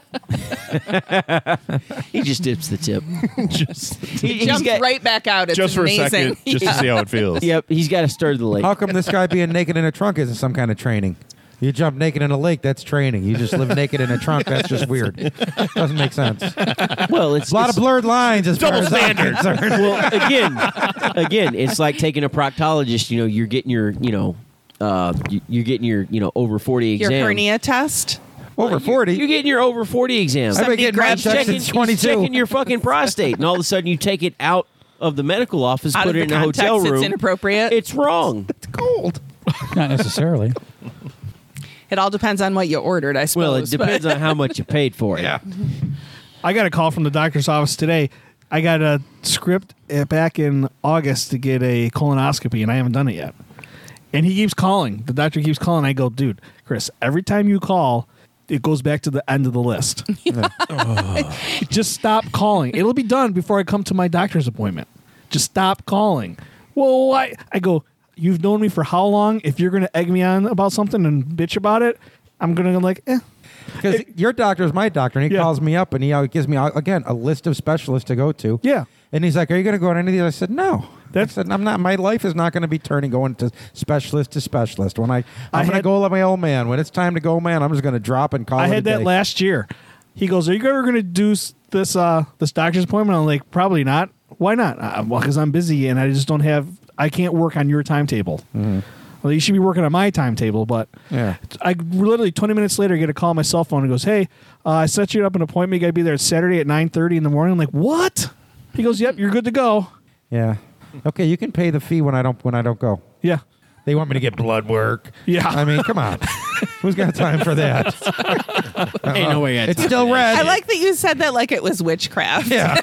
He just dips the tip. Just, He's Jumps got- right back out. It's just for amazing. a second, just Yeah. to see how it feels. Yep, he's got to stir the lake. How come this guy being naked in a trunk isn't some kind of training? You jump naked in a lake, that's training. You just live naked in a trunk, that's just weird. Doesn't make sense. A Well, it's lot of blurred lines as far as I'm concerned. Well, again, it's like taking a proctologist. You're getting your, you're getting your, over 40 Your exam. hernia test. Over 40. You're getting your over 40 exam. I've been getting my grabs checks checking, since 22. checking your fucking prostate, and all of a sudden you take it out of the medical office, Out put of it the in a context, hotel room. it's inappropriate. It's wrong. cold. Not necessarily. It all depends on what you ordered, I suppose. Well, it depends on how much you paid for it. Yeah. I got a call from the doctor's office today. I got a script back in August to get a colonoscopy, and I haven't done it yet. And he keeps calling. The doctor keeps calling. I go, dude, Chris, every time you call, it goes back to the end of the list. Just stop calling. It'll be done before I come to my doctor's appointment. Just stop calling. Well, I go, you've known me for how long? If you're going to egg me on about something and bitch about it, I'm going to Because your doctor is my doctor, and he Yeah. calls me up, and he gives me, again, a list of specialists to go to. Yeah. And he's like, are you going to go on any of these? I said, no. I That's- said, I'm not. My life is not going to be going to specialist to specialist. When I'm I going to had- go let my old man. When it's time to go, man, I'm just going to drop and call I it had a that day. last year. He goes, "Are you ever going to do this doctor's appointment?" I'm like, "Probably not." Why not? Well, because I'm busy and I just don't have. I can't work on your timetable. Well, you should be working on my timetable. But Yeah. I literally 20 minutes later get a call on my cell phone and goes, "Hey, I set you up an appointment. You got to be there Saturday at 9:30 in the morning." I'm like, "What?" He goes, "Yep, you're good to go." Yeah. Okay, you can pay the fee when I don't go. Yeah, They want me to get blood work. yeah. I mean, come on. Who's got time for that? Ain't no way. It's still red. I like that you said that like it was witchcraft. Yeah.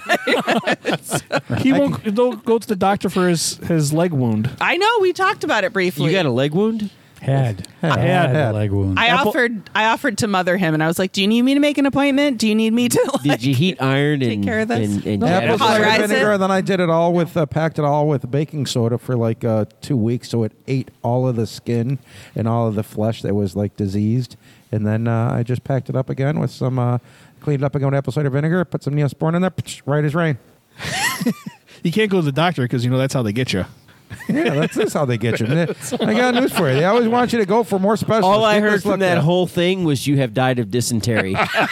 He won't don't go to the doctor for his leg wound. I know. We talked about it briefly. You got a leg wound? Had Had. a leg wound. I offered to mother him, and I was like, "Do you need me to make an appointment? Do you need me to?" Did you heat iron take and care of this? and No. jet Apple it? cider Cauterize vinegar, it? and then I did it all with packed it all with baking soda for like 2 weeks, so it ate all of the skin and all of the flesh that was like diseased, and then I just packed it up again with some cleaned it up again with apple cider vinegar, put some Neosporin in there, right as rain. You can't go to the doctor because that's how they get you. Yeah, that's how they get you. I got news for you. They always want you to go for more specialists. All I Get heard this from looked that at. whole thing was you have died of dysentery.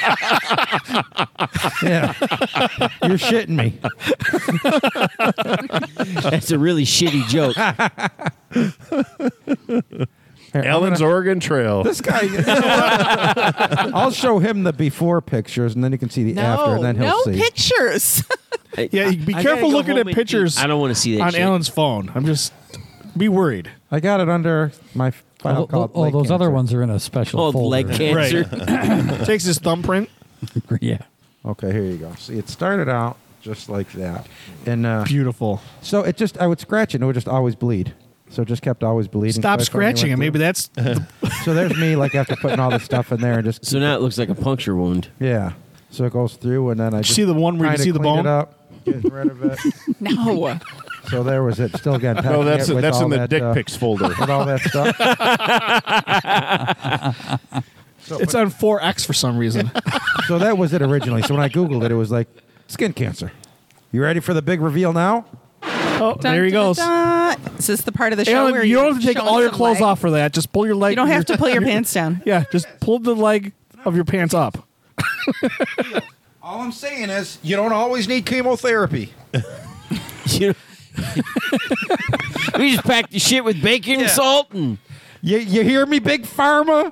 Yeah, you're shitting me. That's a really shitty joke. Here, I'm Alan's gonna- Oregon Trail. This guy. I'll show him the before pictures, and then you can see the after, and then he'll no see. pictures. Yeah, you be I gotta careful go looking home at and pictures eat. I don't want to see that on shit. Alan's phone. I'm just be worried. I got it under my file called leg those other cancer. ones are in a special Oh, folder. leg cancer. Takes his thumbprint. Yeah. Okay, here you go. See, it started out just like that, and Beautiful. so it just I would scratch it, and it would just always bleed. So it just kept always bleeding. Stop So I finally scratching it. went Maybe that's through- So there's me, like after putting all this stuff in there, and just So now it looks like a puncture wound. yeah. So it goes through, and then I just see the one where you kinda see the cleaned bone? It up, get rid of it. No. So there was it. Still again. No, packing that's it with that's all in the that, dick pics folder. with all that stuff. it's on 4X for some reason. So that was it originally. So when I Googled it, it was like skin cancer. You ready for the big reveal now? Oh, there he goes. Is this the part of the show Alan, where you you're don't have to take showing all your some clothes leg? off for that. Just pull your leg. You don't have to pull your pants down. Yeah, just pull the leg of your pants up. All I'm saying is you don't always need chemotherapy. You know? We just packed the shit with bacon and salt and You hear me, Big Pharma?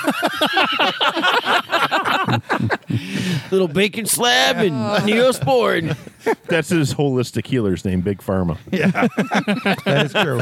little bacon slab and Neosporin. That's his holistic healer's name, Big Pharma. That is true.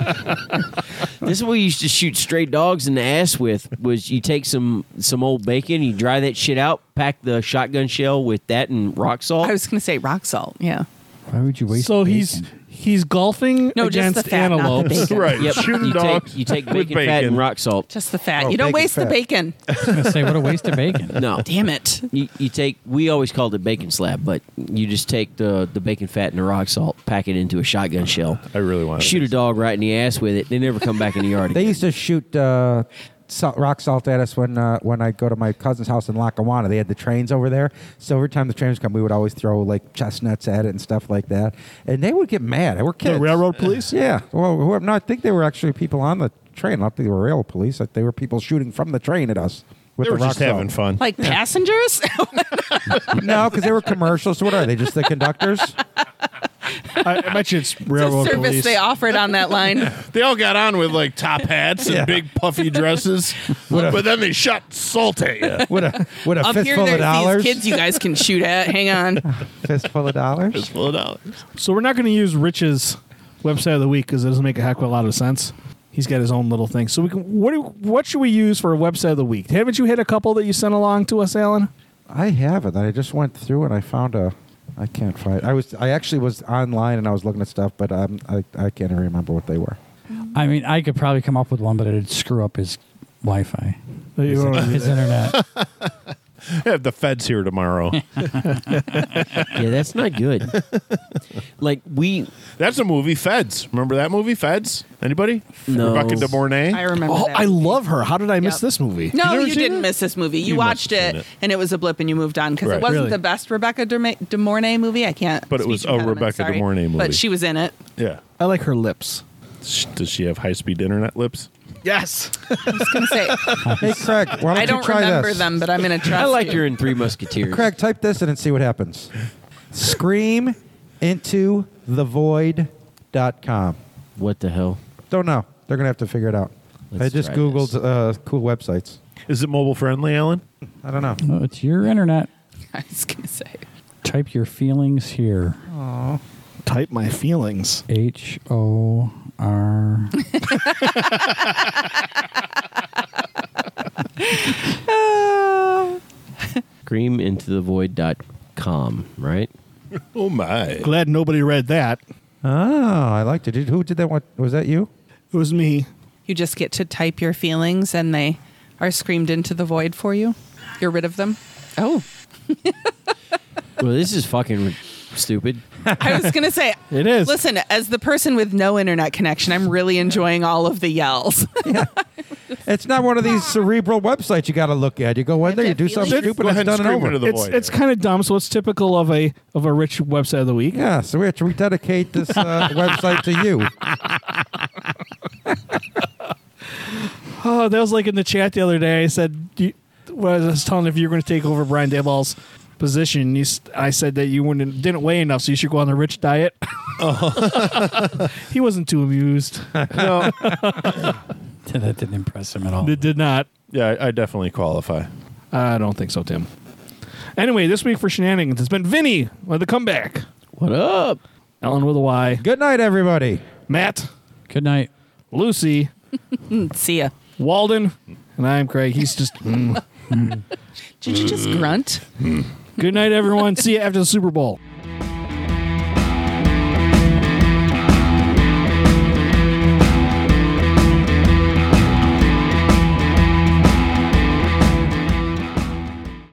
This is what we used to shoot stray dogs in the ass with. Was you take some old bacon, you dry that shit out, pack the shotgun shell with that and rock salt. I was going to say rock salt. Yeah. Why would you waste? So bacon? he's golfing No, just against the fat, not the antelopes. bacon. Right. Yep. Shooting dogs. You take with bacon, fat and rock salt. Just the fat. Oh, you don't bacon waste the fat. bacon. I was gonna say, what a waste of bacon. No. Damn it. You take. We always called it bacon slab, but you just take the bacon fat and the rock salt, pack it into a shotgun shell, I really want to shoot a dog right in the ass with it. They never come back in the yard They again. used to shoot rock salt at us when I go to my cousin's house in Lackawanna. They had the trains over there, so every time the trains come, we would always throw like chestnuts at it and stuff like that, and they would get mad. They were kids. The railroad police. Yeah. Well, no, I think they were actually people on the train. I don't think they were rail police. Like, they were people shooting from the train at us with They were the rock just having salt. fun. Like passengers? No, because they were commercials. So what are they? Just the conductors? I bet you it's It's a railroad service police. they offered on that line. They all got on with like top hats and Yeah. big puffy dresses, but then they shot salt at you. With a Up here, fistful of there's dollars. these kids you guys can shoot at. Hang on. Fistful of dollars. Full of dollars. So we're not going to use Rich's website of the week because it doesn't make a heck of a lot of sense. He's got his own little thing. So we can. What should we use for a website of the week? Haven't you hit a couple that you sent along to us, Alan? I haven't. I just went through and I found I can't find. I actually was online and I was looking at stuff, but I can't even remember what they were. I mean, I could probably come up with one, but it'd screw up his Wi-Fi, his internet. I have the feds here tomorrow. Yeah, that's not good. Like That's a movie, Feds. Remember that movie, Feds? Anybody? No. Rebecca De Mornay. I remember Oh, that. I love her. How did I miss Yep. this movie? No, never you seen didn't it? miss this movie. You You must watched have seen it, it. and it was a blip, and you moved on because Right. it wasn't Really? the best Rebecca De Mornay movie. I can't. But it speech was a impediment, Rebecca De sorry. Mornay movie. But she was in it. Yeah. I like her lips. Does she have high-speed internet lips? Yes. I was going to say, Hey, Craig, why don't I you don't try remember this? them, but I'm going to trust I like you. her in Three Musketeers. Craig, type this in and see what happens. ScreamIntoTheVoid.com. What the hell? Don't know. They're going to have to figure it out. Let's I just try Googled cool websites. Is it mobile friendly, Alan? I don't know. Oh, it's your internet. I was going to say. Type your feelings here. Type my feelings. HOR. ScreamIntoTheVoid.com, right? Oh my! Glad nobody read that. Oh, I liked it. Who did that one? Was that you? It was me. You just get to type your feelings, and they are screamed into the void for you. You're rid of them. Oh, Well, this is fucking stupid. I was going to say, It is. listen, as the person with no internet connection, I'm really enjoying all of the yells. It's not one of these cerebral websites you got to look at. You go in there, you do something feelings. stupid, Go and ahead it's and done and scream over. into the void. It's kind of dumb, so it's typical of a rich website of the week. Yeah, so we have to rededicate this website to you. Oh, that was like in the chat the other day. I said, I was telling if you were going to take over Brian Dayball's position, I said that you didn't weigh enough, so you should go on the rich diet. He wasn't too amused. No. That didn't impress him at all. It did not. Yeah, I definitely qualify. I don't think so, Tim. Anyway, this week for Shenanigans, it's been Vinny with the comeback. What up? Ellen with a Y. Good night, everybody. Matt. Good night. Lucy. See ya. Walden. And I'm Craig. He's just... Did you just grunt? Good night, everyone. See you after the Super Bowl.